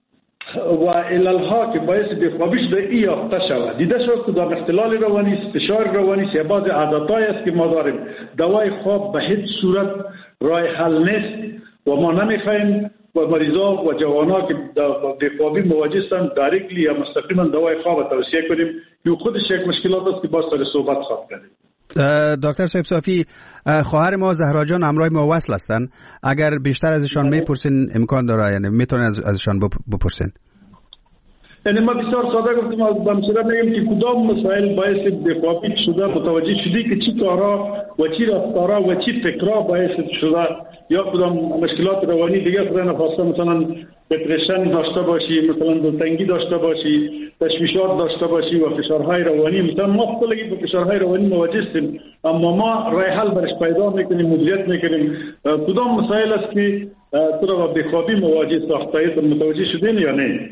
و عللها که باعث بیخوابیش به این یافته شود دیده شد که در اختلال روانی است، فشار روانی است یا بعض عادت‌هایی است که ما داریم. دوای خواب به هیچ صورت راه حل نیست و ما نمیخوایم و مریضا و جوانا که با بیخوابی مواجه هستند دایرکتلی یا مستقیما دوای خواب توصیه کنیم که خودش یک مشکلات است که با سر صحبت خواهد کردیم. دکتر صاحب صافی، خواهر ما زهرا جان همراه ما وصل هستن. اگر بیشتر ازشان میپرسین امکان داره، یعنی میتونن از ازشان بپرسین. یعنی ما بسیار ساده گفتم از بمسیره میگم که کدام مسائل باعث بخوابی شده، متوجه شدی که چی کارا و چی رفتارا و چی فکرها باعث شده، یا کدام مشکلات روانی دیگه خدا نخواسته مثلا دپرشن داشته باشی، مثلا دلتنگی داشته باشی، تشویشات داشته باشی و فشارهای روانی. مثلا ما خودمون به فشارهای روانی مواجه هستیم، اما ما راه حل برش پیدا میکنیم، مدیریت میکنیم. کدام مسائل است که تو را با بخوابی مواجه ساخته، متوجه شدین یا نه؟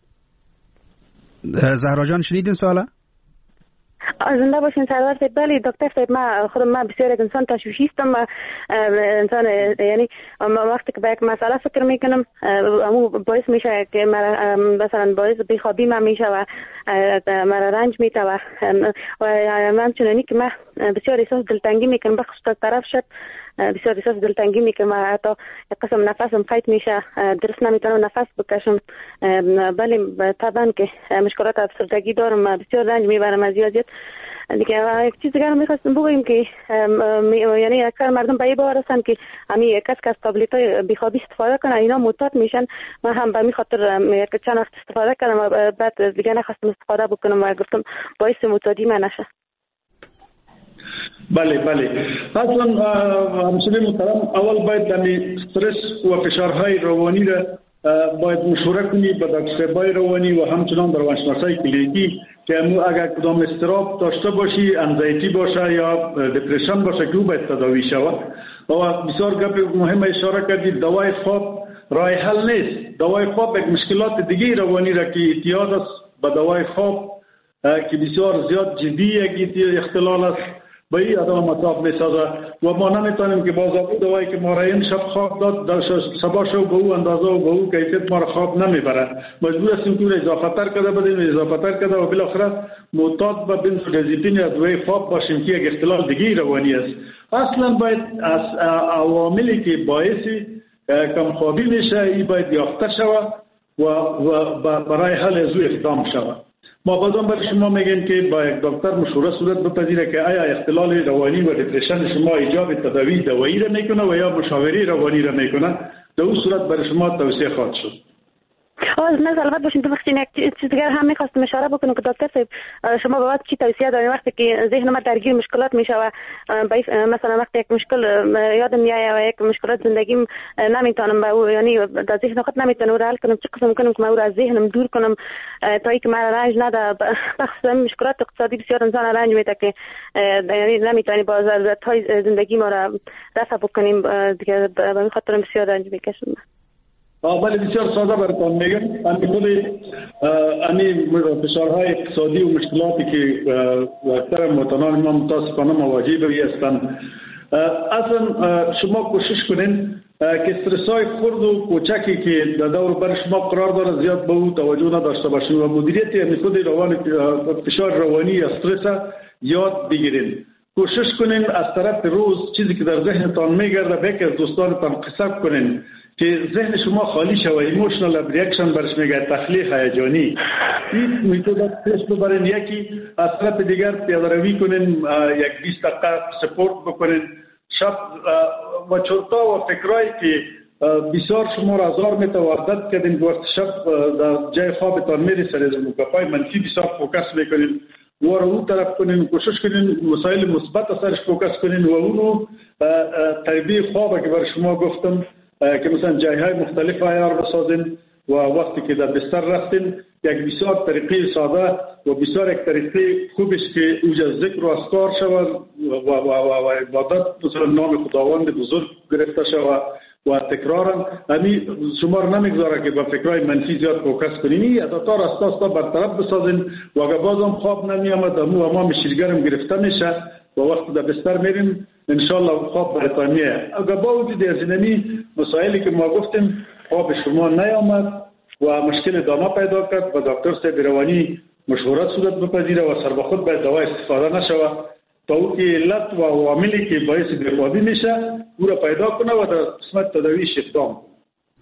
زهرا جان شنیدین سوالا؟ زنده باشین سرور صاحب. بله دکتر صاحب، ما خودم ما بسیار از انسان تشویشیستم. انسان یعنی وقتی که به یک مسئله فکر میکنم امو باعث میشه که مثلا باعث بیخوابی ما میشه و مرا رنج میده و و همچنانی که ما بسیار احساس دلتنگی میکنم، بخصوص طرف شد بسیار احساس دلتنگی میکنم، حتی یک قسم نفسم قید میشه، درست نمیتونم نفس بکشم. بله طبعا که مشکلات افسردگی دارم، بسیار رنج میبرم از یادیت دیگه. یک چیز دیگه میخواستم بگویم که یعنی اکثر مردم به این باور هستن که همین کس که از تابلت های بیخوابی استفاده کنه اینا معتاد میشن. من هم به می خاطر یک چند وقت استفاده کردم و بعد دیگه نخواستم استفاده بکنم و گفتم باعث معتادی من نشه. بله بله، اصلا همسایه محترم، اول باید دمی استرس و فشارهای روانی را باید مشوره کنی با دکترهای روانی و همچنان در روانشناسای کلینیکی که امو اگر کدام استراب داشته باشی، انزایتی باشه یا دپرشن باشه که او باید تداوی شود. و بسیار گپ مهم اشاره کردید، دوای خواب راه حل نیست. دوای خواب یک مشکلات دیگه روانی را که اعتیاد است به دوای خواب که بسیار زیاد جدی یک اختلال است، به این آدم مطاب میسازه و ما نمیتونیم که بازابی دوایی که ما را این شب خواب داد سبا شو به او اندازه و به او کیفیت ما را خواب نمیبره. مجبور هستیم که اضافه تر کرده بدیم، اضافه تر کرده و بالاخره معتاد به بنزودازپین یا دوای خواب باشیم که یک اختلال دیگه روانی است. اصلا باید از عواملی که باعث کمخوابی میشه این باید یافته شود و, و برای حل از او اقدام شود. ما بازم برای شما میگیم که با یک دکتر مشوره صورت بپذیره که آیا اختلال روانی و دپرشن شما ایجاب تداوی دوایی را میکنه و یا مشاوره روانی را میکنه. در اون صورت برای شما توصیه خواهد شد. آه نه البته باشین ببخشید یک چیز دیگر هم می‌خواستم اشاره بکنم که دکتر صاحب شما به وقت چی توصیه دارین وقتی که ذهن ما درگیر مشکلات میشه و مثلا وقتی یک مشکل یادم میاد و یک مشکلات زندگیم نمیتونم با او یعنی در ذهن خود نمیتونم او را حل کنم، چه قسم کنم که من او را از ذهنم دور کنم تا اینکه من رنج نده. بخصوصا مشکلات اقتصادی بسیار انسان رنج میده که یعنی نمیتونی با ضرورت‌های زندگی ما را رفع بکنیم دیگه، به این خاطر بسیار رنج میکشم. ولی بسیار ساده براتون میگم، امی خود امی فشارهای اقتصادی و مشکلاتی که اکثر مواطنان ما متاسفانه مواجه به هستند، اصلا شما کوشش کنین که استرس‌های خرد و کوچکی که در دور بر شما قرار داره زیاد به او توجه نداشته باشین و مدیریت امی خود روان فشار روانی یا استرس یاد بگیرین. کوشش کنین از طرف روز چیزی که در ذهنتان میگرده به یک از دوستانتان قصه کنین که ذهن شما خالی شوه. ایموشنال ریاکشن برش میگه، تخلیق هیجانی. این میتود پیش ببرین. یکی از طرف دیگر پیاده روی کنین، یک بیست دقیقه سپورت بکنین شب و چرتا و فکرایی که بسیار شما را آزار میته و عادت کردین وقت شب در جای خوابتان میرسه از موقعهای منفی بسیار فوکس میکنین و رو اون طرف کنین. کوشش کنین مسائل مثبت سرش فوکس کنین و اونو تربیه خواب که برای شما گفتم که مثلا جایهای مختلف عیار بسازین و وقتی که در بستر رفتین یک بسیار طریقه ساده و بسیار یک طریقه خوبش که اوجه ذکر و اذکار شود و, و, و, و عبادت مثلا نام خداوند بزرگ گرفته شود و تکرارا امی شما رو نمیگذاره که با فکرهای منفی زیاد فوکس کنین. عادت‌ها را استا استا برطرف بسازین و اگر بازم خواب نمیامد امو امام شیرگرم گرفته میشه و وقتی در بستر میریم انشالله خواب براتان میاد. اگر با وجود از اینمی مسائلی که ما گفتیم خواب شما نیامد و مشکل ادامه پیدا کرد و دکتر صاحب روانی مشورت صورت بپذیره و سر به خود باید دوا استفاده نشود تا او که علت و عواملی که باعث بیخوابی میشه او را پیدا کنه و در قسمت تداویش اقدام.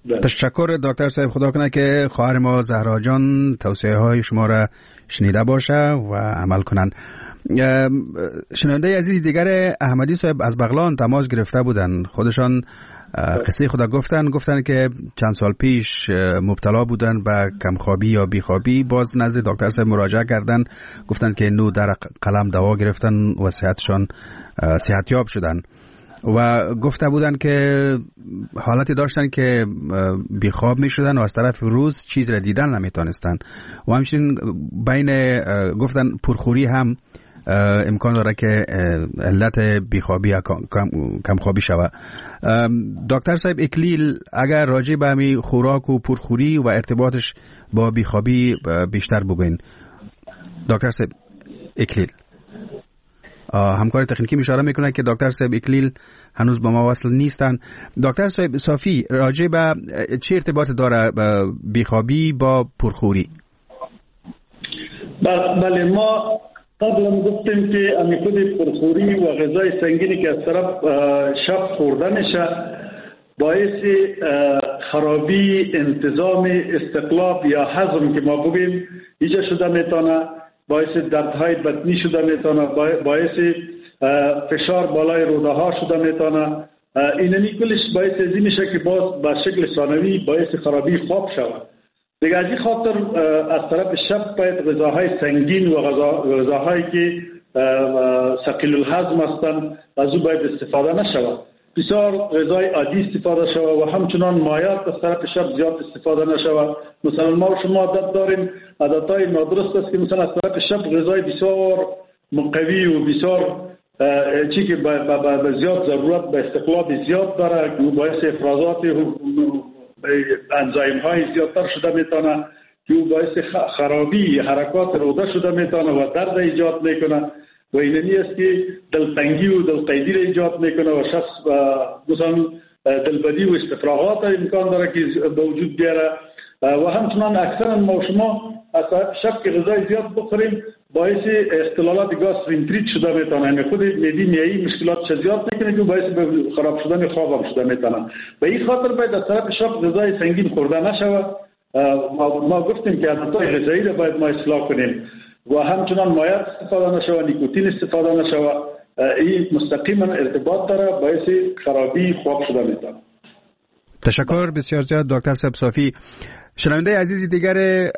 تشکر دکتر صاحب. خدا کنه که خواهر ما زهرا جان توصیه های شما را شنیده باشه و عمل کنن. شنونده عزیز دیگر احمدی صاحب از بغلان تماس گرفته بودن. خودشان قصه خدا گفتن گفتن که چند سال پیش مبتلا بودن به کمخوابی یا بیخوابی. باز نزد دکتر صاحب مراجعه کردن، گفتن که نو در قلم دوا گرفتن و صحتشان صحتیاب شدن و گفته بودن که حالتی داشتن که بیخواب می شدن و از طرف روز چیز را دیدن نمی تانستن و همچنین بین گفتن پرخوری هم امکان داره که علت بیخوابی یا کمخوابی شود. دکتر صاحب اکلیل، اگر راجع به همین خوراک و پرخوری و ارتباطش با بیخوابی بیشتر بگوین. دکتر صاحب اکلیل. همکار تکنیکی اشاره میکنه که دکتر صاحب اکلیل هنوز با ما وصل نیستن. دکتر صاحب صافی، راجع به چه ارتباط داره بیخوابی با پرخوری؟ بله، ما قبلا گفتیم که امی خود پرخوری و غذای سنگینی که از طرف شب خورده میشه باعث خرابی انتظام استقلاب یا هضم که ما بگیم ایجاد شده میتونه، باعث دردهای بطنی شده میتونه، باعث فشار بالای روده ها شده میتونه. اینمی کلش باعث ازی میشه که باز به شکل ثانوی باعث خرابی خواب شود. دیگه از این خاطر از طرف شب باید غذاهای سنگین و غذاهایی که ثقیل الهضم هستند از او باید استفاده نشود. بسیار غذای عادی استفاده شود و همچنان مایعات از طرف شب زیاد استفاده نشود. مثلا ما و شما عادت داریم، عادتهای نادرست است که مثلا از طرف شب غذای بسیار مقوی و بسیار چی که به زیاد ضرورت به استقلاب زیاد داره که باعث افرازات انزایم های زیادتر شده میتونه که باعث خرابی حرکات روده شده میتونه و درد ایجاد میکنه و اینمی است که دلتنگی و دلقیدی را ایجاد میکنه و شخص مثلا دلبدی و استفراغات امکان داره که به وجود بیاره و همچنان اکثرا ما شما از شب که غذای زیاد بخوریم باعث اختلالات گاسترینتریت شده میتونه، یعنی خود معده میایی مشکلات زیاد میکنه که باعث به خراب شدن خواب شده میتونه. به این خاطر باید از طرف شب غذای سنگین خورده نشود. ما گفتیم که عادتهای غذایی را باید ما اصلاح کنیم و همچنان مایعات استفاده نشود، نیکوتین استفاده نشود. این مستقیما ارتباط داره باعث خرابی خواب شده میتونه. تشکر بسیار زیاد دکتر صاحب صافی. شنونده عزیزی دیگر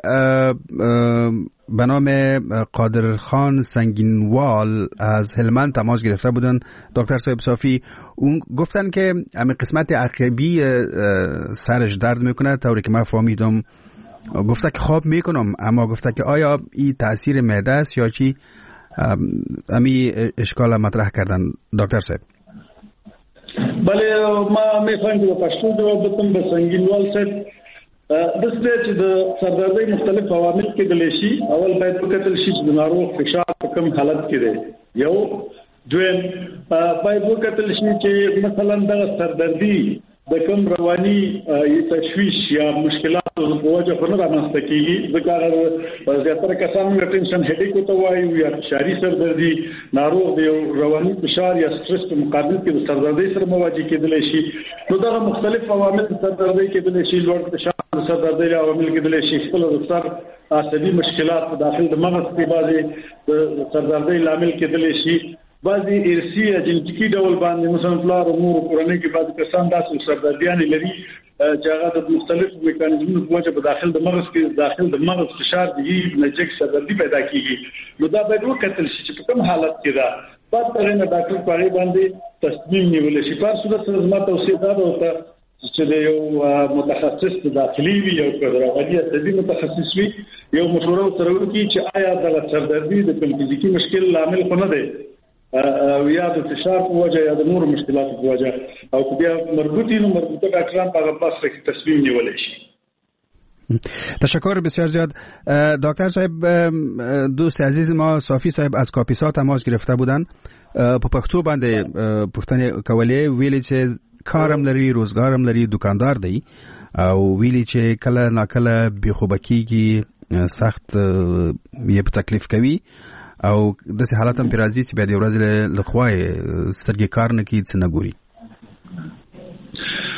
به نام قادرخان سنگینوال از هلمند تماس گرفته بودن. دکتر صاحب صافی اون گفتن که همین قسمت عقبی سرش درد میکنه، طوری که من فهمیدم گفته که خواب میکنم، اما گفته که آیا این تاثیر معده است یا چی؟ امی اشکال مطرح کردن دکتر صاحب. بله، ما میخوایم که به پشتو جواب بدم به سنگینوال صاحب. دسته چې د سردردۍ مختلف عوامل کېدلی شي. اول باید وکتل شي چې د ناروغ فشار په کوم حالت کې دی. یو دویم باید وکتل شي چې مثلا د سردردي د کوم رواني تشویش یا مشکلات په وجه باندې رامنځته کیږي. ځکه زیاتره کسان موږ ټینشن هډیک ته وایو یا فشاري سردردي، ناروغ د رواني فشار یا سټرس په مقابل کې د سردردۍ سره مواجه کېدلی شي. نو دا مختلف عوامل د سردردۍ کېدلی شي. لوړ فشار سردردۍ عوامل کېدلی شي، خپل د سر عصبي مشکلات په داخل د مغز کې بعضې د سردردۍ لامل کېدلی شي. بعضې ارثي یا جنټیکي ډول باندې مثلا پلار او مور کورنۍ کې بعضې کسان داسې سردردیانې لري چې هغه د مختلفو میکانیزمونو په وجه په داخل د مغز کې داخل د مغز فشار دی نجک سردردي پیدا کېږي. نو دا باید وکتل شي چې په کوم حالت کې ده. بعد ترې نه ډاکټر په هغې باندې تصمیم نیولی شي. په هر صورت سره زما توصیه دا ده ورته چې د یو متخصص داخلي وي، یو رواني عصبي متخصص وي، یو مشوره ورسره وکړي چې آیا دغه سردردي د کوم فزیکي مشکل لامل خو نه دی او یا د فشار په وجه یا د نورو مشکلاتو په وجه، او که بیا مربوطي نو مربوطه ډاکټران په هغه بحث کې تصمیم نیولی شي. تشکر بسیار زیاد دکتر صاحب. دوست عزیز ما صافی صاحب از کاپیسا تماس گرفته بودن. په پښتو باندې پوښتنه کولې، ویلي چې کارم لري، روزګارم لري، دکاندار دی، او ویلي چې کله ناکله بیخوبه کیږي، سخت یې په تکلیف کوي او داسې حالت هم پرې راځي چې بیا د ورځې له خوا یې سترګې کار نه کوي، څه نه ګوري.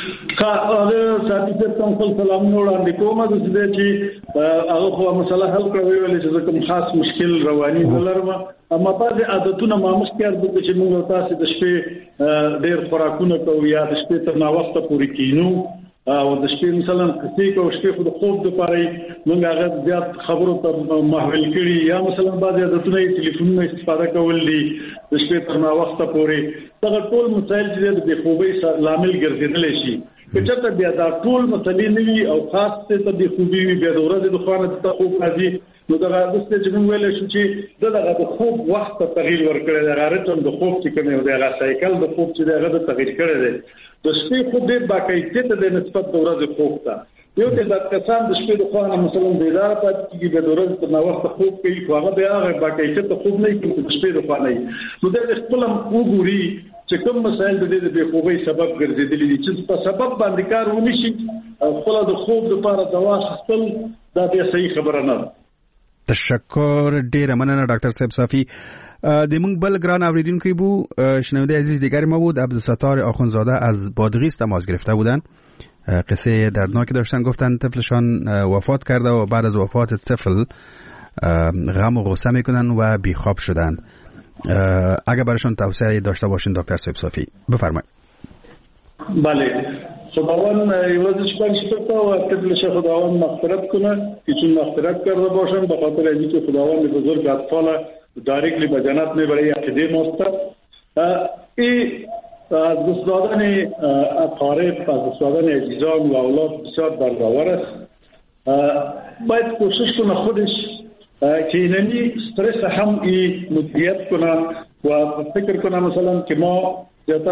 هغه ساتي ته خپل سلام وړاندې کوم د چې هغه خو مسله حل کوي ولې چې کوم خاص مشکل رواني ولرم اما بعض عادتونه ما مخکې ارزو چې موږ تاسو د شپې ډېر خوراکونه کوو یا د شپې تر نا وخته پورې کینو او د شپې مثلا کسي کو شپې خو د خوب لپاره موږ هغه زیات خبرو ته محول کړی یا مثلا بعض عادتونه ټلیفون استفاده کول دي د شپې تر نا وخته پورې دا ټول مسایل چې د خوبي لامل ګرځیدل شي چې چېرته بیا دا ټول مسلې نه وي او خاص ته د خوبي وي بیا د ورځې د خوانه ته خوب راځي نو دا د څه چې موږ ویل شو چې دغه د خوب وخت تغییر ورکړي د غارتون د خوب چې کومه د هغه سایکل د خوب چې دغه د تغییر کړي دي د شپې خوب د باقاعده د نسبت د ورځې خوب ته یو ته د کسان د شپې د خوانه مثلا د اداره پات کې د ورځې په نو وخت خوب کوي خو هغه بیا هغه باقاعده خوب نه کوي د شپې د خوانه نو د خپل وګوري چې کوم مسائل د دې د خوبي سبب ګرځېدلي دي چې په سبب باندې کار ونشي خپل د خوب لپاره دوا خپل دا به صحیح خبره نه. تشکر ډیر مننه ډاکټر صاحب صافی. د مونږ بل ګران اوریدونکو بو شنونده عزیز دیگری ما بود عبدالستار آخوندزاده از بادغیس تماس گرفته بودن. قصه دردناکی داشتن، گفتن طفلشان وفات کرده و بعد از وفات طفل غم و غصه میکنن و بیخواب شدن. اگر برایشان توصیه داشته باشین دکتر صاحب صافی بفرمایید. بله خداوند ایوازش بانشته و طفلش خداوند مغفرت کنه که چون مغفرت کرده باشن به خاطر اینکه خداوند بزرگ اطفال دایرکتلی به جنت میبره عقیده ماست. این از دست دادن اقارب از دست دادن عزیزان و اولاد بسیار دردآور است. باید کوشش کنه خودش که اینمی استرس هم ای مدیریت کنه و فکر کنه مثلا که ما زیادتر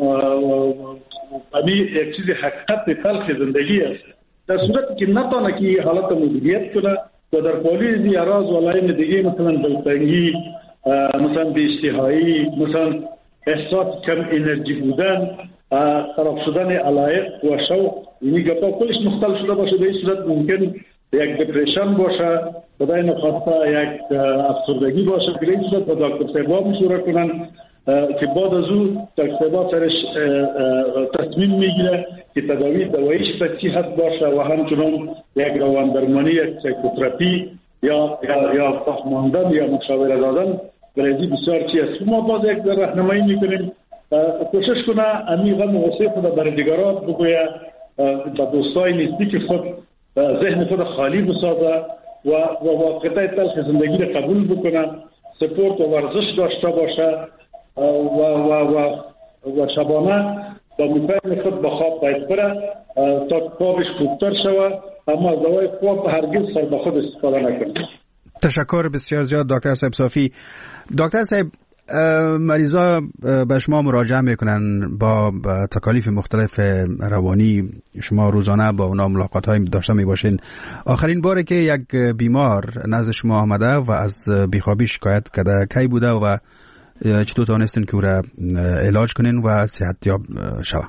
امی یک چیز حقیقت تلخ زندگی است. در صورتی که نتانه که حالت مدیریت کنه و در پالی دی اراز و لاین دیگه مثلا دلتنگی، مثلا بی‌اشتهایی، مثلا احساس کم انرژی بودن، خراب شدن علایق و شوق، یعنی گپا کلش مختلف شده باشه. در این صورت ممکن یک دپرشن باشه، خدای نخواسته یک افسردگی باشه. در این صورت با دکتر صاحبا مشوره کنن که بعد از او دکتر صاحبا سرش تصمیم میگیره که تداوی دواییش صحت باشه و همچنان یک رواندرمانی، یک سایکوتراپی یا یا یا فهماندن یا مشاوره دادن برای بسیار چیز است. ما باز یک راهنمایی میکنیم کوشش کنه امی غم و غصه خود برای دیگران بگویه، با دوستای نزدیک خود ذهن خود خالی بسازه و واقعیت تلخ زندگی را قبول بکنه، سپورت و ورزش داشته باشه و و و و شبانه با مطمئن خود به خواب باید بره تا خوابش خوبتر شود، اما از دوای خواب هرگز سر به خود استفاده نکنه. تشکر بسیار زیاد دکتر صاحب صافی. دکتر صاحب مریضا به شما مراجعه میکنن با تکالیف مختلف روانی، شما روزانه با اونا ملاقات های داشته میباشین. آخرین باره که یک بیمار نزد شما آمده و از بیخوابی شکایت کرده کی بوده و چطور توانستین که او را علاج کنین و صحتیاب شود؟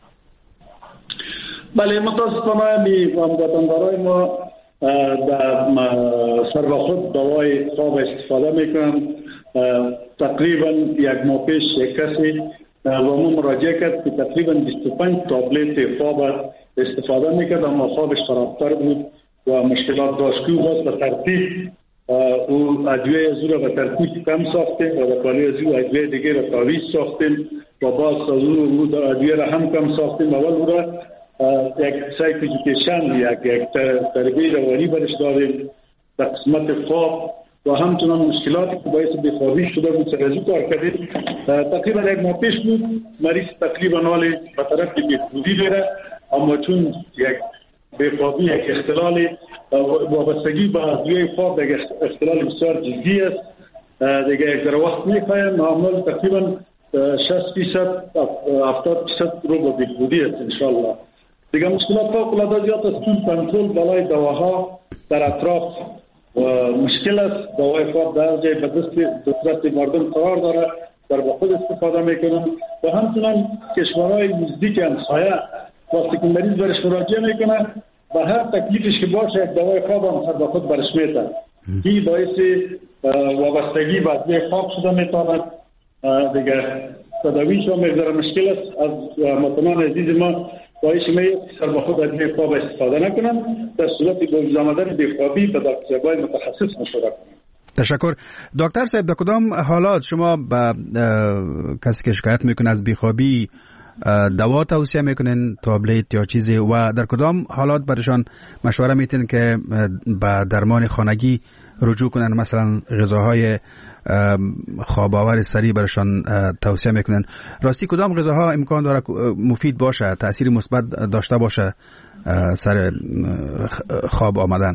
بله متاسفانه بی هموطنان ما در سر و خود دوای خواب استفاده میکنن. تقریبا یک ماه پیش یک کسی و ما مراجعه کرد که تقریبا بیست و پنج تابلت خواب استفاده میکرد اما خوابش خرابتر بود و مشکلات داشت. که او به ترتیب او ادویه از او را به ترتیب کم ساختیم و در پالی از او ادویه دیگه را تعویض ساختیم و باز از او ادویه را هم کم ساختیم. اول او را یک سایکوژیکیشن یک یک تربیه روانی برش دادیم در قسمت خواب و همچنان مشکلاتی که باعث بیخوابی شده بود سر از او کار کردیم. تقریبا یک ماه پیش بود مریض تقریبا حال به طرف بیخوابی بره، اما چون یک بیخوابی یک اختلال وابستگی به ادویه خواب یک اختلال بسیار جدی است، دیگه یک در وقت میخوایم معامل تقریبا شصت درصد هفتاد درصد رو با بیخوابی است انشالله. دیگه مشکلات فوق العاده زیاد است چون کنترل بالای دواها در اطراف مشکل است. دوای خواب در جای به دست مردم قرار داره، در با خود استفاده میکنن و همچنان کشورهای نزدیک همسایه وقتی که مریض برش مراجعه میکنه و هر تکلیفش که باشه یک دوای خواب هم سر با خود برش میتن. این باعث وابستگی به ادویه خواب شده میتواند. دیگه تداویش هم یک ذره مشکل است. از مطمئن عزیز ما باعث می سر با خود از خواب استفاده نکنم، در صورت به وجود آمدن بیخوابی به دکترهای متخصص مشوره کنم. تشکر. دکتر صاحب، به کدام حالات شما به کسی که شکایت میکنه از بیخوابی دوا توصیه میکنین، تابلت یا چیزی، و در کدام حالات برشان مشوره میتین که به درمان خانگی رجوع کنن، مثلا غذاهای خواب آور سریع برشان توصیه میکنن؟ راستی کدام غذاها امکان داره مفید باشه، تأثیر مثبت داشته باشه سر خواب آمدن؟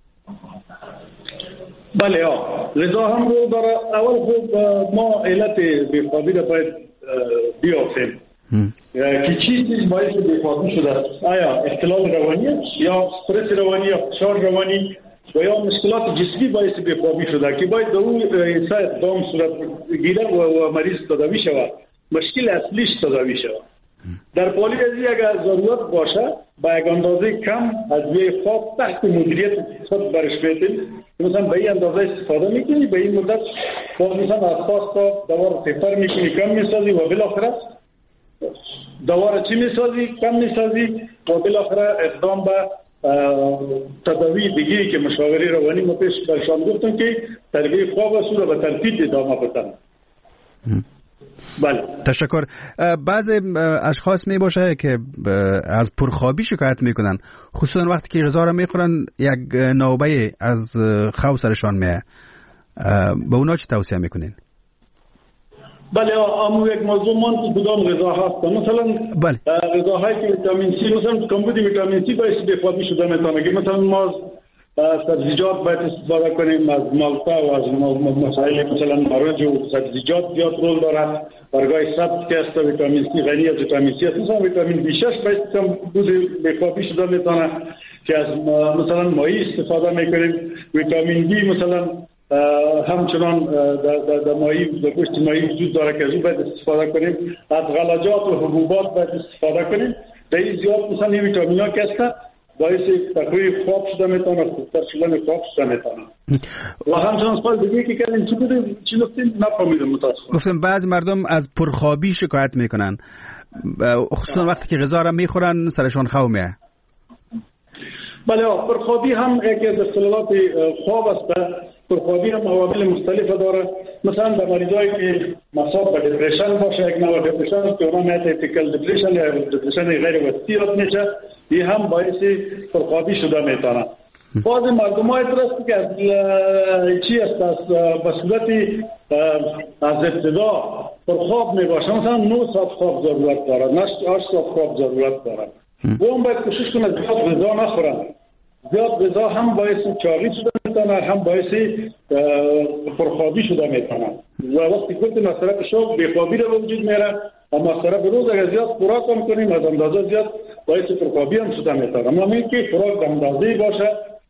بله ها، غذا هم رو داره. اول خوب ما علت بیخوابی رو باید بیافیم که چیزی باعث بیخوابی شده است. آیا اختلال روانی یا استرس روانی یا فشار روانی و یا مشکلات جسمی باعث بیخوابی شده که باید در اون انسان اقدام صورت گیره و مریض تداوی شود، مشکل اصلیش تداوی شود. در پالی از این اگر ضرورت باشه با یک اندازه کم از یه خواب تحت مدیریت خود برش بیتیم، مثلا به این اندازه استفاده میکنی، به این مدت باز مثلا از خاص تا دوار تفر میکنی، کم میسازی و بالاخره دوار چی میسازی، کم میسازی و بالاخره اقدام به تداوی دیگه که مشاوره روانی ما پیش برشان گفتم که تربیه خواب است رو به ترتیب ادامه بدن. بله. تشکر. بعضی اشخاص می باشه که از پرخوابی شکایت میکنن، خصوصا وقتی که غذا را میخورن یک نوبه از خواب سرشان میه، به اونا چی توصیه میکنین؟ بله، اما یک موضوع من که کدام غذا هست، مثلا بله. غذاهایی که ویتامین سی، مثلا کمبود ویتامین سی باعث بیخوابی شده میتونه، که مثلا ما سبزیجات باید استفاده کنیم، از مالتا و از مسائل مثلا مرج و سبزیجات زیاد رول دارد. برگای سبز که است ویتامین سی غنی از ویتامین سی است، مثلا ویتامین بی شش باعث کمبود بیخوابی شده میتونه که از مثلا ماهی استفاده میکنیم. ویتامین بی مثلا همچنان در در ماهی، در گوشت ماهی وجود داره که از اون باید استفاده کنیم. از غلجات و حبوبات باید استفاده کنیم. در این زیاد مثلا این ویتامین ها که است باعث تقویت خواب شده میتونه، خوبتر شدن خواب شده میتونه. و همچنان سوال دیگه که کردیم چی بوده، چی گفتیم نفهمیدم متاسفم. گفتم بعض مردم از پرخوابی شکایت میکنن، خصوصا وقتی که غذا را میخورن سرشون خواب میه. بله، پرخوابی هم یکی از اختلالات خواب است. پرخوابی هم عوامل مختلف داره. مثلا در مریضایی که مصاب به دپرشن باشه، یک نوع دپرشن که اونا میاد تیپیکال دپرشن یا دپرشن غیر وسطی رد میشه، این هم باعث پرخوابی شده میتونه. بعضی مردم های درست که از چی است، از به صورت از ابتدا پرخواب میباشه، مثلا نه ساعت خواب ضرورت داره، نه هشت ساعت خواب ضرورت داره. و هم باید کوشش کنه زیاد غذا نخورن. زیاد غذا هم باعث چاقی شده میتونه، هم باعث پرخوابی شده میتونه. و وقتی گفتیم از طرف شوق بیخوابی رو وجود میره، اما از طرف روز اگر زیاد خوراک هم کنیم از اندازه زیاد باعث پرخوابی هم شده میتونه. اما همین که خوراک به اندازه‌ای باشه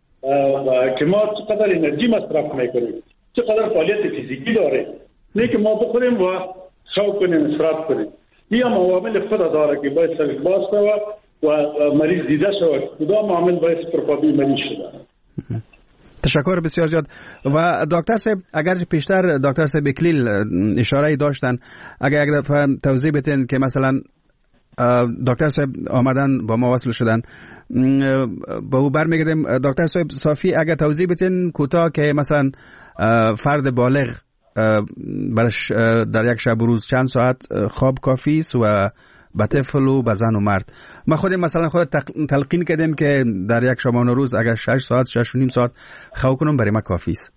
که ما چقدر انرژی مصرف میکنیم، چقدر فعالیت فیزیکی داره، نه که ما بخوریم و خواب کنیم، اصراف کنیم. این هم عوامل خود داره که باید سرش باز شود و مریض دیده شود کدام عامل باعث پرخوابی مریض شده. تشکر بسیار زیاد. و دکتر صاحب، اگر پیشتر دکتر صاحب اکلیل اشاره داشتن، اگر یک دفعه توضیح بدین که مثلا دکتر صاحب آمدن با ما وصل شدن، با او برمیگردیم. دکتر صاحب صافی اگر توضیح بدین کوتاه که مثلا فرد بالغ برش در یک شب و روز چند ساعت خواب کافی است و به طفل و به زن و مرد. ما خودم مثلا خود تلقین کردیم که در یک شبانه روز اگر شش ساعت شش و نیم ساعت خواب کنم برای ما کافی است.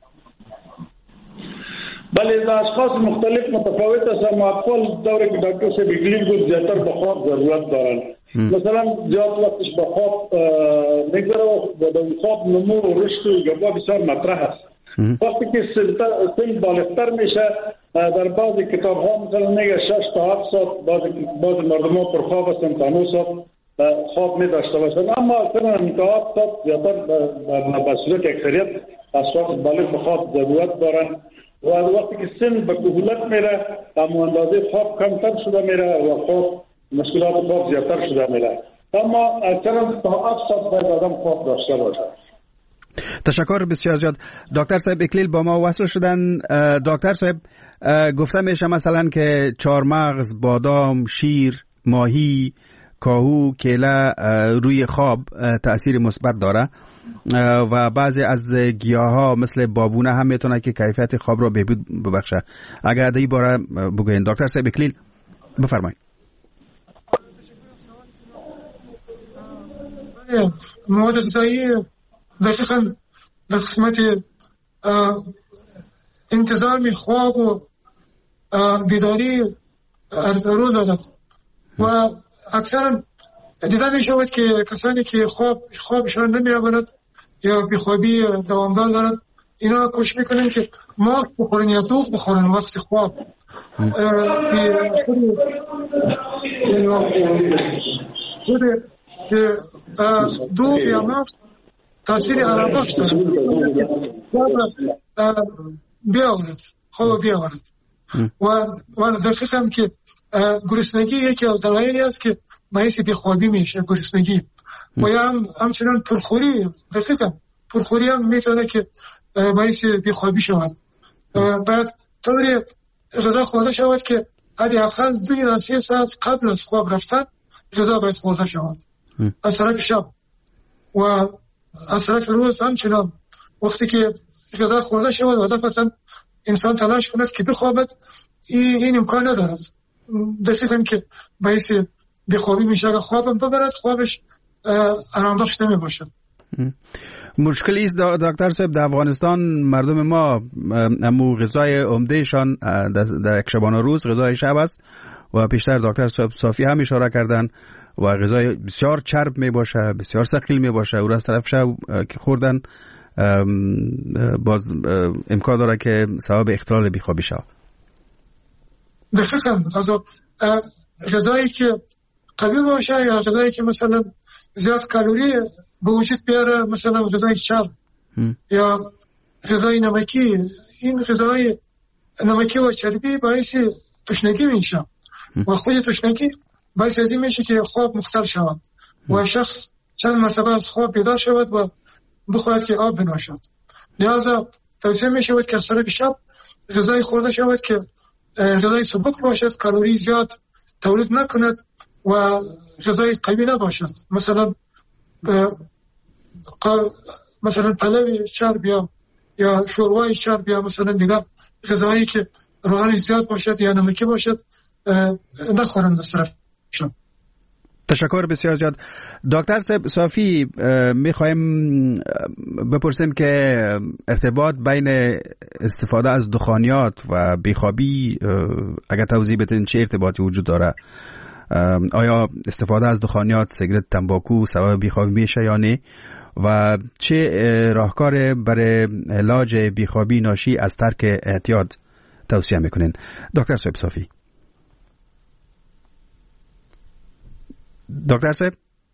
بله، در اشخاص مختلف متفاوت است. اما اطفال دوره که دکتر صاحب اکلیل گفت زیادتر به خواب ضرورت دارن. مثلا زیاد وقتش به خواب نگذره و در خواب نمو و رشد و گربا بسیار مطرح است. وقتی که سن بالغتر میشه، در بعضی کتاب ها مثلا میگه شش تا هفت ساعت، بعضی مردم ها پر خواب هستن تا نه ساعت خواب می داشته باشن. اما اکثر تا هفت ساعت زیادتر به صورت اکثریت اشخاص بالغ به خواب ضرورت دارن. و وقتی که سن به کهولت میره، اما اندازه خواب کمتر شده میره و خواب مشکلات خواب زیادتر شده میره. اما اکثر تا هفت ساعت باید آدم خواب داشته باشه. تشکر بسیار زیاد. دکتر صاحب اکلیل با ما وصل شدن. دکتر صاحب گفته میشه مثلا که چهارمغز، بادام، شیر، ماهی کاهو، کیله روی خواب تأثیر مثبت داره و بعضی از گیاها مثل بابونه هم میتونه که کیفیت خواب را بهبود ببخشه. اگر در این باره بگوین دکتر صاحب اکلیل بفرمایید. مواد غذایی دقیقاً در قسمت انتظام خواب و بیداری رو دارد و اکثرا دیده می شود که کسانی که خواب خوابشان نمی آورد یا بیخوابی دوامدار دارد، اینا کوشش میکنن که ماست بخورن یا دوغ بخورن وقت خواب. که دوغ یا ماست تاثیر علامبخش دارد بیاورد خواب بیاورد و و دقیقاً که گرسنگی یکی از دلایلی است که باعث بیخوابی میشه گرسنگی و یا هم همچنان پرخوری، دقیقاً پرخوری هم میتونه که باعث بیخوابی شود. بعد طوری غذا خورده شود که حداقل دو یا سه ساعت قبل از خواب رفتن غذا باید خورده شود از طرف شب و از طرف روز همچنان وقتی که غذا خورده شود و دفعتاً انسان تلاش کند که بخوابد، این, این امکان ندارد. دقیقاً که باعث بیخوابی میشه. اگر خوابم ببرد خوابش آرام بخش نمی باشد. مشکلی است دکتر صاحب در افغانستان مردم ما امو غذای عمدهشان در یک شبانه روز غذای شب است و پیشتر دکتر صافی هم اشاره کردن و غذای بسیار چرب می باشه، بسیار ثقیل می باشه و از طرف شب که خوردن باز امکان داره که سبب اختلال بیخوابی شود. دقیقاً غذایی که قوی باشه یا غذایی که مثلا زیاد کالری به وجود بیاره، مثلا غذای چرب یا غذای نمکی، این غذای نمکی و چربی باعث تشنگی میشه و خود تشنگی باعث این میشه که خواب مختل شود و شخص چند مرتبه از خواب بیدار شود و بخواهد که آب بنوشد. لذا توصیه می شود که از طرف شب غذای خورده شود که غذای سبک باشد، کالری زیاد تولید نکند و غذای قوی نباشد. مثلا مثلا پلو چرب یا یا شوربای چرب یا مثلا دیگر غذایی که روغنش زیاد باشد یا نمکی باشد نخورند از طرف شب. تشکر بسیار زیاد. دکتر صافی میخوایم بپرسیم که ارتباط بین استفاده از دخانیات و بیخوابی اگر توضیح بدین چه ارتباطی وجود داره؟ آیا استفاده از دخانیات، سیگرت، تنباکو سبب بیخوابی میشه یا نه؟ و چه راهکار برای علاج بیخوابی ناشی از ترک اعتیاد توصیه میکنین؟ دکتر صافی. دکتر صاحب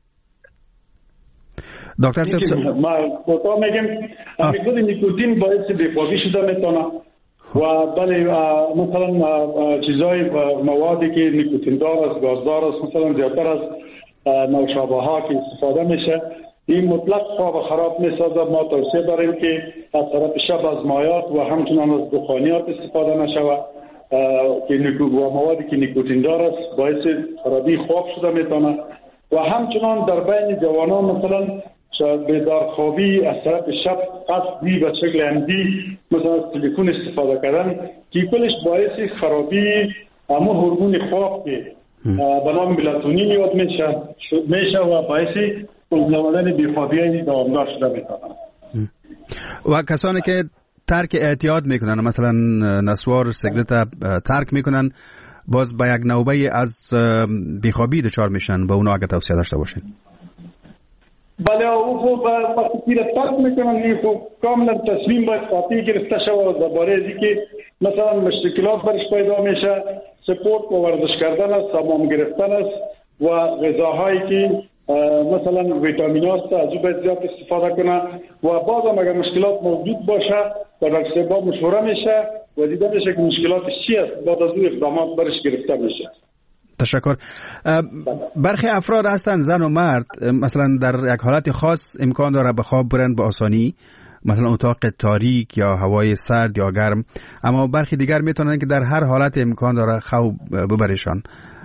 دکتر صاحب ما تو میگم خود نیکوتین باعث بیخوابی شده میتونه و بله مثلا چیزای موادی که نیکوتین دار است، گازدار است، مثلا زیادتر از نوشابه ها که استفاده میشه، این مطلق خواب خراب میسازه. ما توصیه داریم که از طرف شب از مایات و همچنان از دخانیات استفاده نشود که نیکو و موادی که نیکوتین دار است باعث خرابی خواب شده میتونه و همچنان در بین جوانان مثلا بیدار خوابی از طرف شب قصدی و شکل عمدی مثلا از تلفن استفاده کردن که کلش باعث خرابی اما هورمون خواب که به نام ملاتونین یاد میشه میشه و باعث نمودن بیخوابی دوامدار شده میتونه. و کسانی که ترک اعتیاد میکنن مثلا نسوار، سیگرت ترک میکنن، باز با یک نوبه از بیخوابی دچار میشن، به اونا اگه توصیه داشته باشین؟ بله او خب وقتی که ترک میکنن این خب کاملا تصمیم باید قاطعی گرفته شود درباره از اینکه مثلا مشکلات برش پیدا میشه، سپورت و ورزش کردن است، حمام گرفتن است و غذاهایی که مثلا ویتامینات از او باید زیاد استفاده کنه و بعد هم اگر مشکلات موجود باشه با دکتر با مشوره میشه و دیده میشه که مشکلاتش چی است، بعد از او اقدامات برش گرفته میشه. تشکر. برخی افراد هستن زن و مرد مثلا در یک حالت خاص امکان داره به خواب برن به آسانی، مثلا اتاق تاریک یا هوای سرد یا گرم، اما برخی دیگر میتونن که در هر حالت امکان داره خواب ببرشان.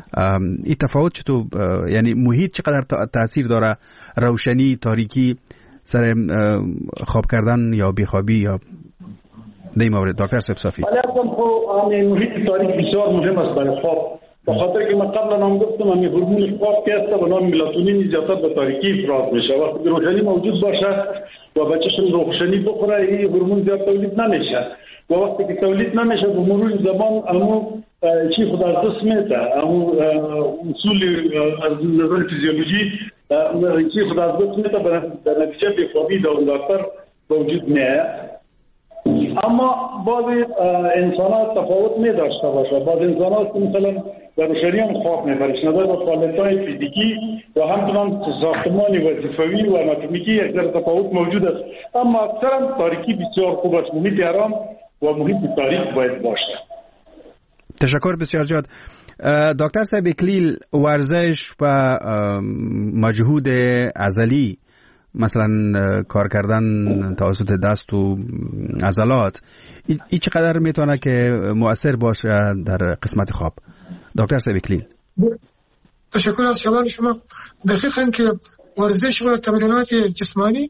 این تفاوت چطور، یعنی محیط چقدر تاثیر داره، روشنی، تاریکی سر خواب کردن یا بیخوابی یا در مورد دکتر صاحب صافی؟ ولی اصلا خب محیط تاریک بسیار مهم است برای خواب، به خاطر که من قبلا هم گفتم همین هورمون خواب که است به نام ملاتونین زیادتر به تاریکی افراز میشه. وقتی روشنی موجود باشه و بچه‌شون روشنی بخوره این هورمون زیاد تولید نمیشه و وقتی که تولید نمیشه به مرور زمان همون چی خود از دست میده، همون اصول از نظر فیزیولوژی چی خود از دست میده به نتیجه بیخوابی دولتر وجود میاد. اما بعض انسان ها تفاوت می داشته باشه. بعض انسان ها مثلا در روشنی هم خواب میبرش نظر به فعالیت های فیزیکی و همچنان ساختمان وظیفوی و اناتومیکی یک ذره تفاوت موجود است، اما اکثرا تاریکی بسیار خوب است. محیط آرام و محیط تاریک باید باشه. تشکر بسیار زیاد. دکتر صاحب اکلیل، ورزش و مجهود عضلی مثلا کار کردن توسط دست و عضلات این چقدر میتونه که مؤثر باشه در قسمت خواب؟ دکتر صاحب اکلیل. تشکر از سوال شما. دقیقاً که ورزش و تمرینات جسمانی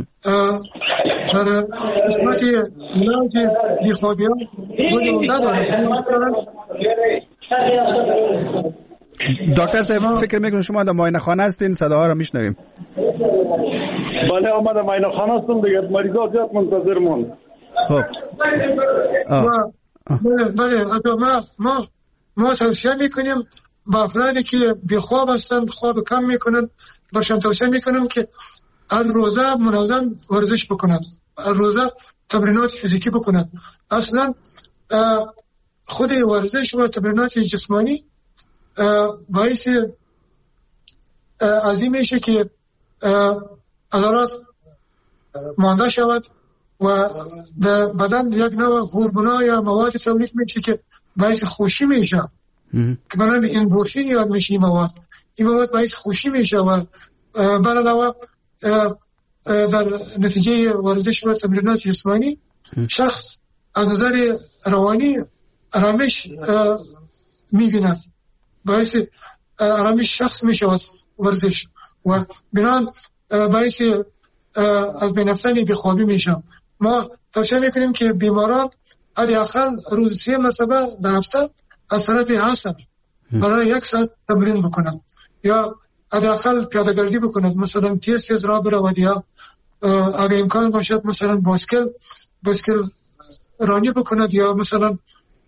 در قسمت علاج بیخوابیان بودی عمده داره. دکتر صاحب فکر میکنم شما در معاینه خانه هستین، صداها را میشنویم. بله آمده معاینه خانه هستم دیگه، مریضا زیاد منتظر مون. خب بله ما ما ما توصیه میکنیم با افرادی که بیخواب هستند، خواب کم میکنن، باشن توصیه میکنیم که هر روزه منظم ورزش بکنند، هر روزه تمرینات فیزیکی بکنند. اصلا خود ورزش و تمرینات جسمانی باعث عظیم میشه که عضلات مانده شود و در بدن یک نوع هورمونا یا مواد تولید میشه که باعث خوشی میشه که برای اندورفین یاد میشه. این مواد این مواد باعث خوشی میشه و بر علاوه در نتیجه ورزش و تمرینات جسمانی شخص از نظر روانی آرامش میبیند، باعث آرامش شخص میشه از ورزش و بنان باعث از بین رفتن بیخوابی میشه. ما توصیه میکنیم که بیماران حداقل روز سه مرتبه در هفته از طرف عصر برای یک ساعت تمرین بکنند یا حداقل پیاده‌گردی بکنند، مثلا تیز تیز راه برود یا اگه امکان باشد مثلا بایسکل بایسکل رانی بکند یا مثلا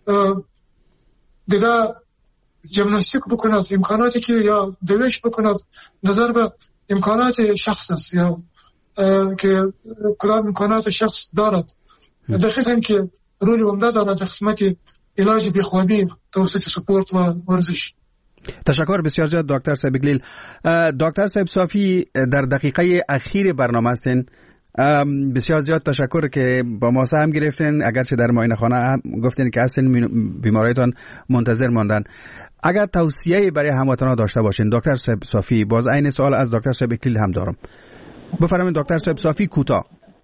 دیگه ژیمناستیک بکند، امکاناتی که یا دویش بکند نظر به امکانات شخص است یا که کدام امکانات شخص دارد. دقیقاً که رولی عمده دارد در قسمت علاج بیخوابی توسط سپورت و ورزش. تشکر بسیار زیاد دکتر صاحب اکلیل. دکتر صاحب صافی در دقیقه اخیر برنامه هستین، بسیار زیاد تشکر که با ما سهم گرفتین، اگرچه در معاینه خانه هم گفتین که هستین بیماریتان منتظر ماندن. اگر توصیه‌ای برای هموطنان داشته باشین دکتر صاحب صافی، باز عین سوال از دکتر صاحب اکلیل هم دارم، بفرمایید دکتر صاحب صافی کوتاه.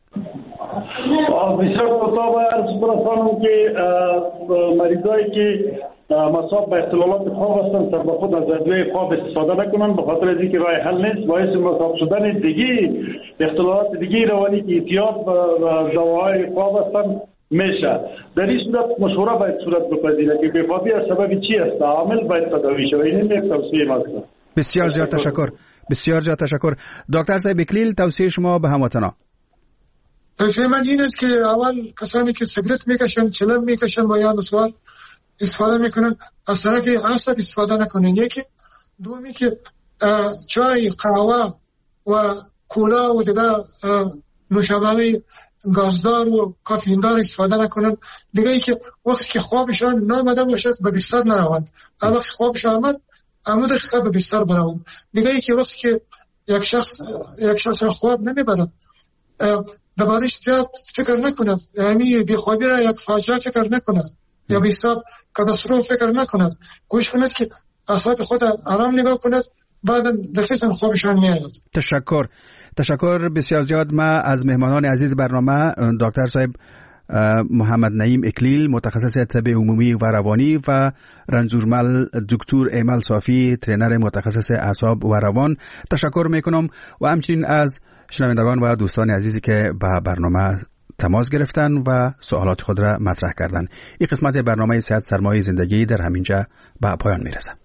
بسیار کوتاه عرض برسانم که مریضایی که مصاب به اختلالات خواب هستند سر به خود از ادویه خواب استفاده نکنند، به خاطر از اینکه راه حل نیست، باعث مصاب شدن دیگه اختلالات دیگه روانی که اعتیاد و دواهای خواب هستند میشه. در این صورت مشوره باید صورت بپذیره که بیخوابی از سبب چی است، عامل باید تداوی شود. این یک توصیه است. بسیار زیاد تشکر. بسیار زیاد تشکر. دکتر صاحب اکلیل، توصیه شما به هموطنان؟ توصیه من این است که اول کسانی که سیگرت میکشن، چلم میکشن و یا مسواک استفاده میکنن از طرف عصر استفاده نکنن. یکی دومی که چای، قهوه و کولا و دیگه نوشابه گازدار و کافئیندار استفاده نکنن. دیگه ای که وقتی که خوابشان نامده باشد به بستر نروند، وقتی خوابشان آمد اما دقیقه به بستر بروند. دیگه ای که وقتی که یک شخص یک شخص را خواب نمیبرد دربارش زیاد فکر نکند، یعنی بیخوابی را یک فاجعه فکر نکند یا به حساب کاتاستروف فکر نکند، گوش کند که اعصاب خود آرام نگاه کند، بعدا دقیقاً خوابشان میاد. تشکر. تشکر بسیار زیاد. ما از مهمانان عزیز برنامه دکتر صاحب محمد نعیم اکلیل متخصص طب عمومی و روانی و رنجورمل دکتر ایمل صافی ترینر متخصص اعصاب و روان تشکر میکنم و همچنین از شنوندگان و دوستان عزیزی که به برنامه تماس گرفتن و سوالات خود را مطرح کردن. این قسمت برنامه صحت سرمایه زندگی در همینجا به پایان میرسه.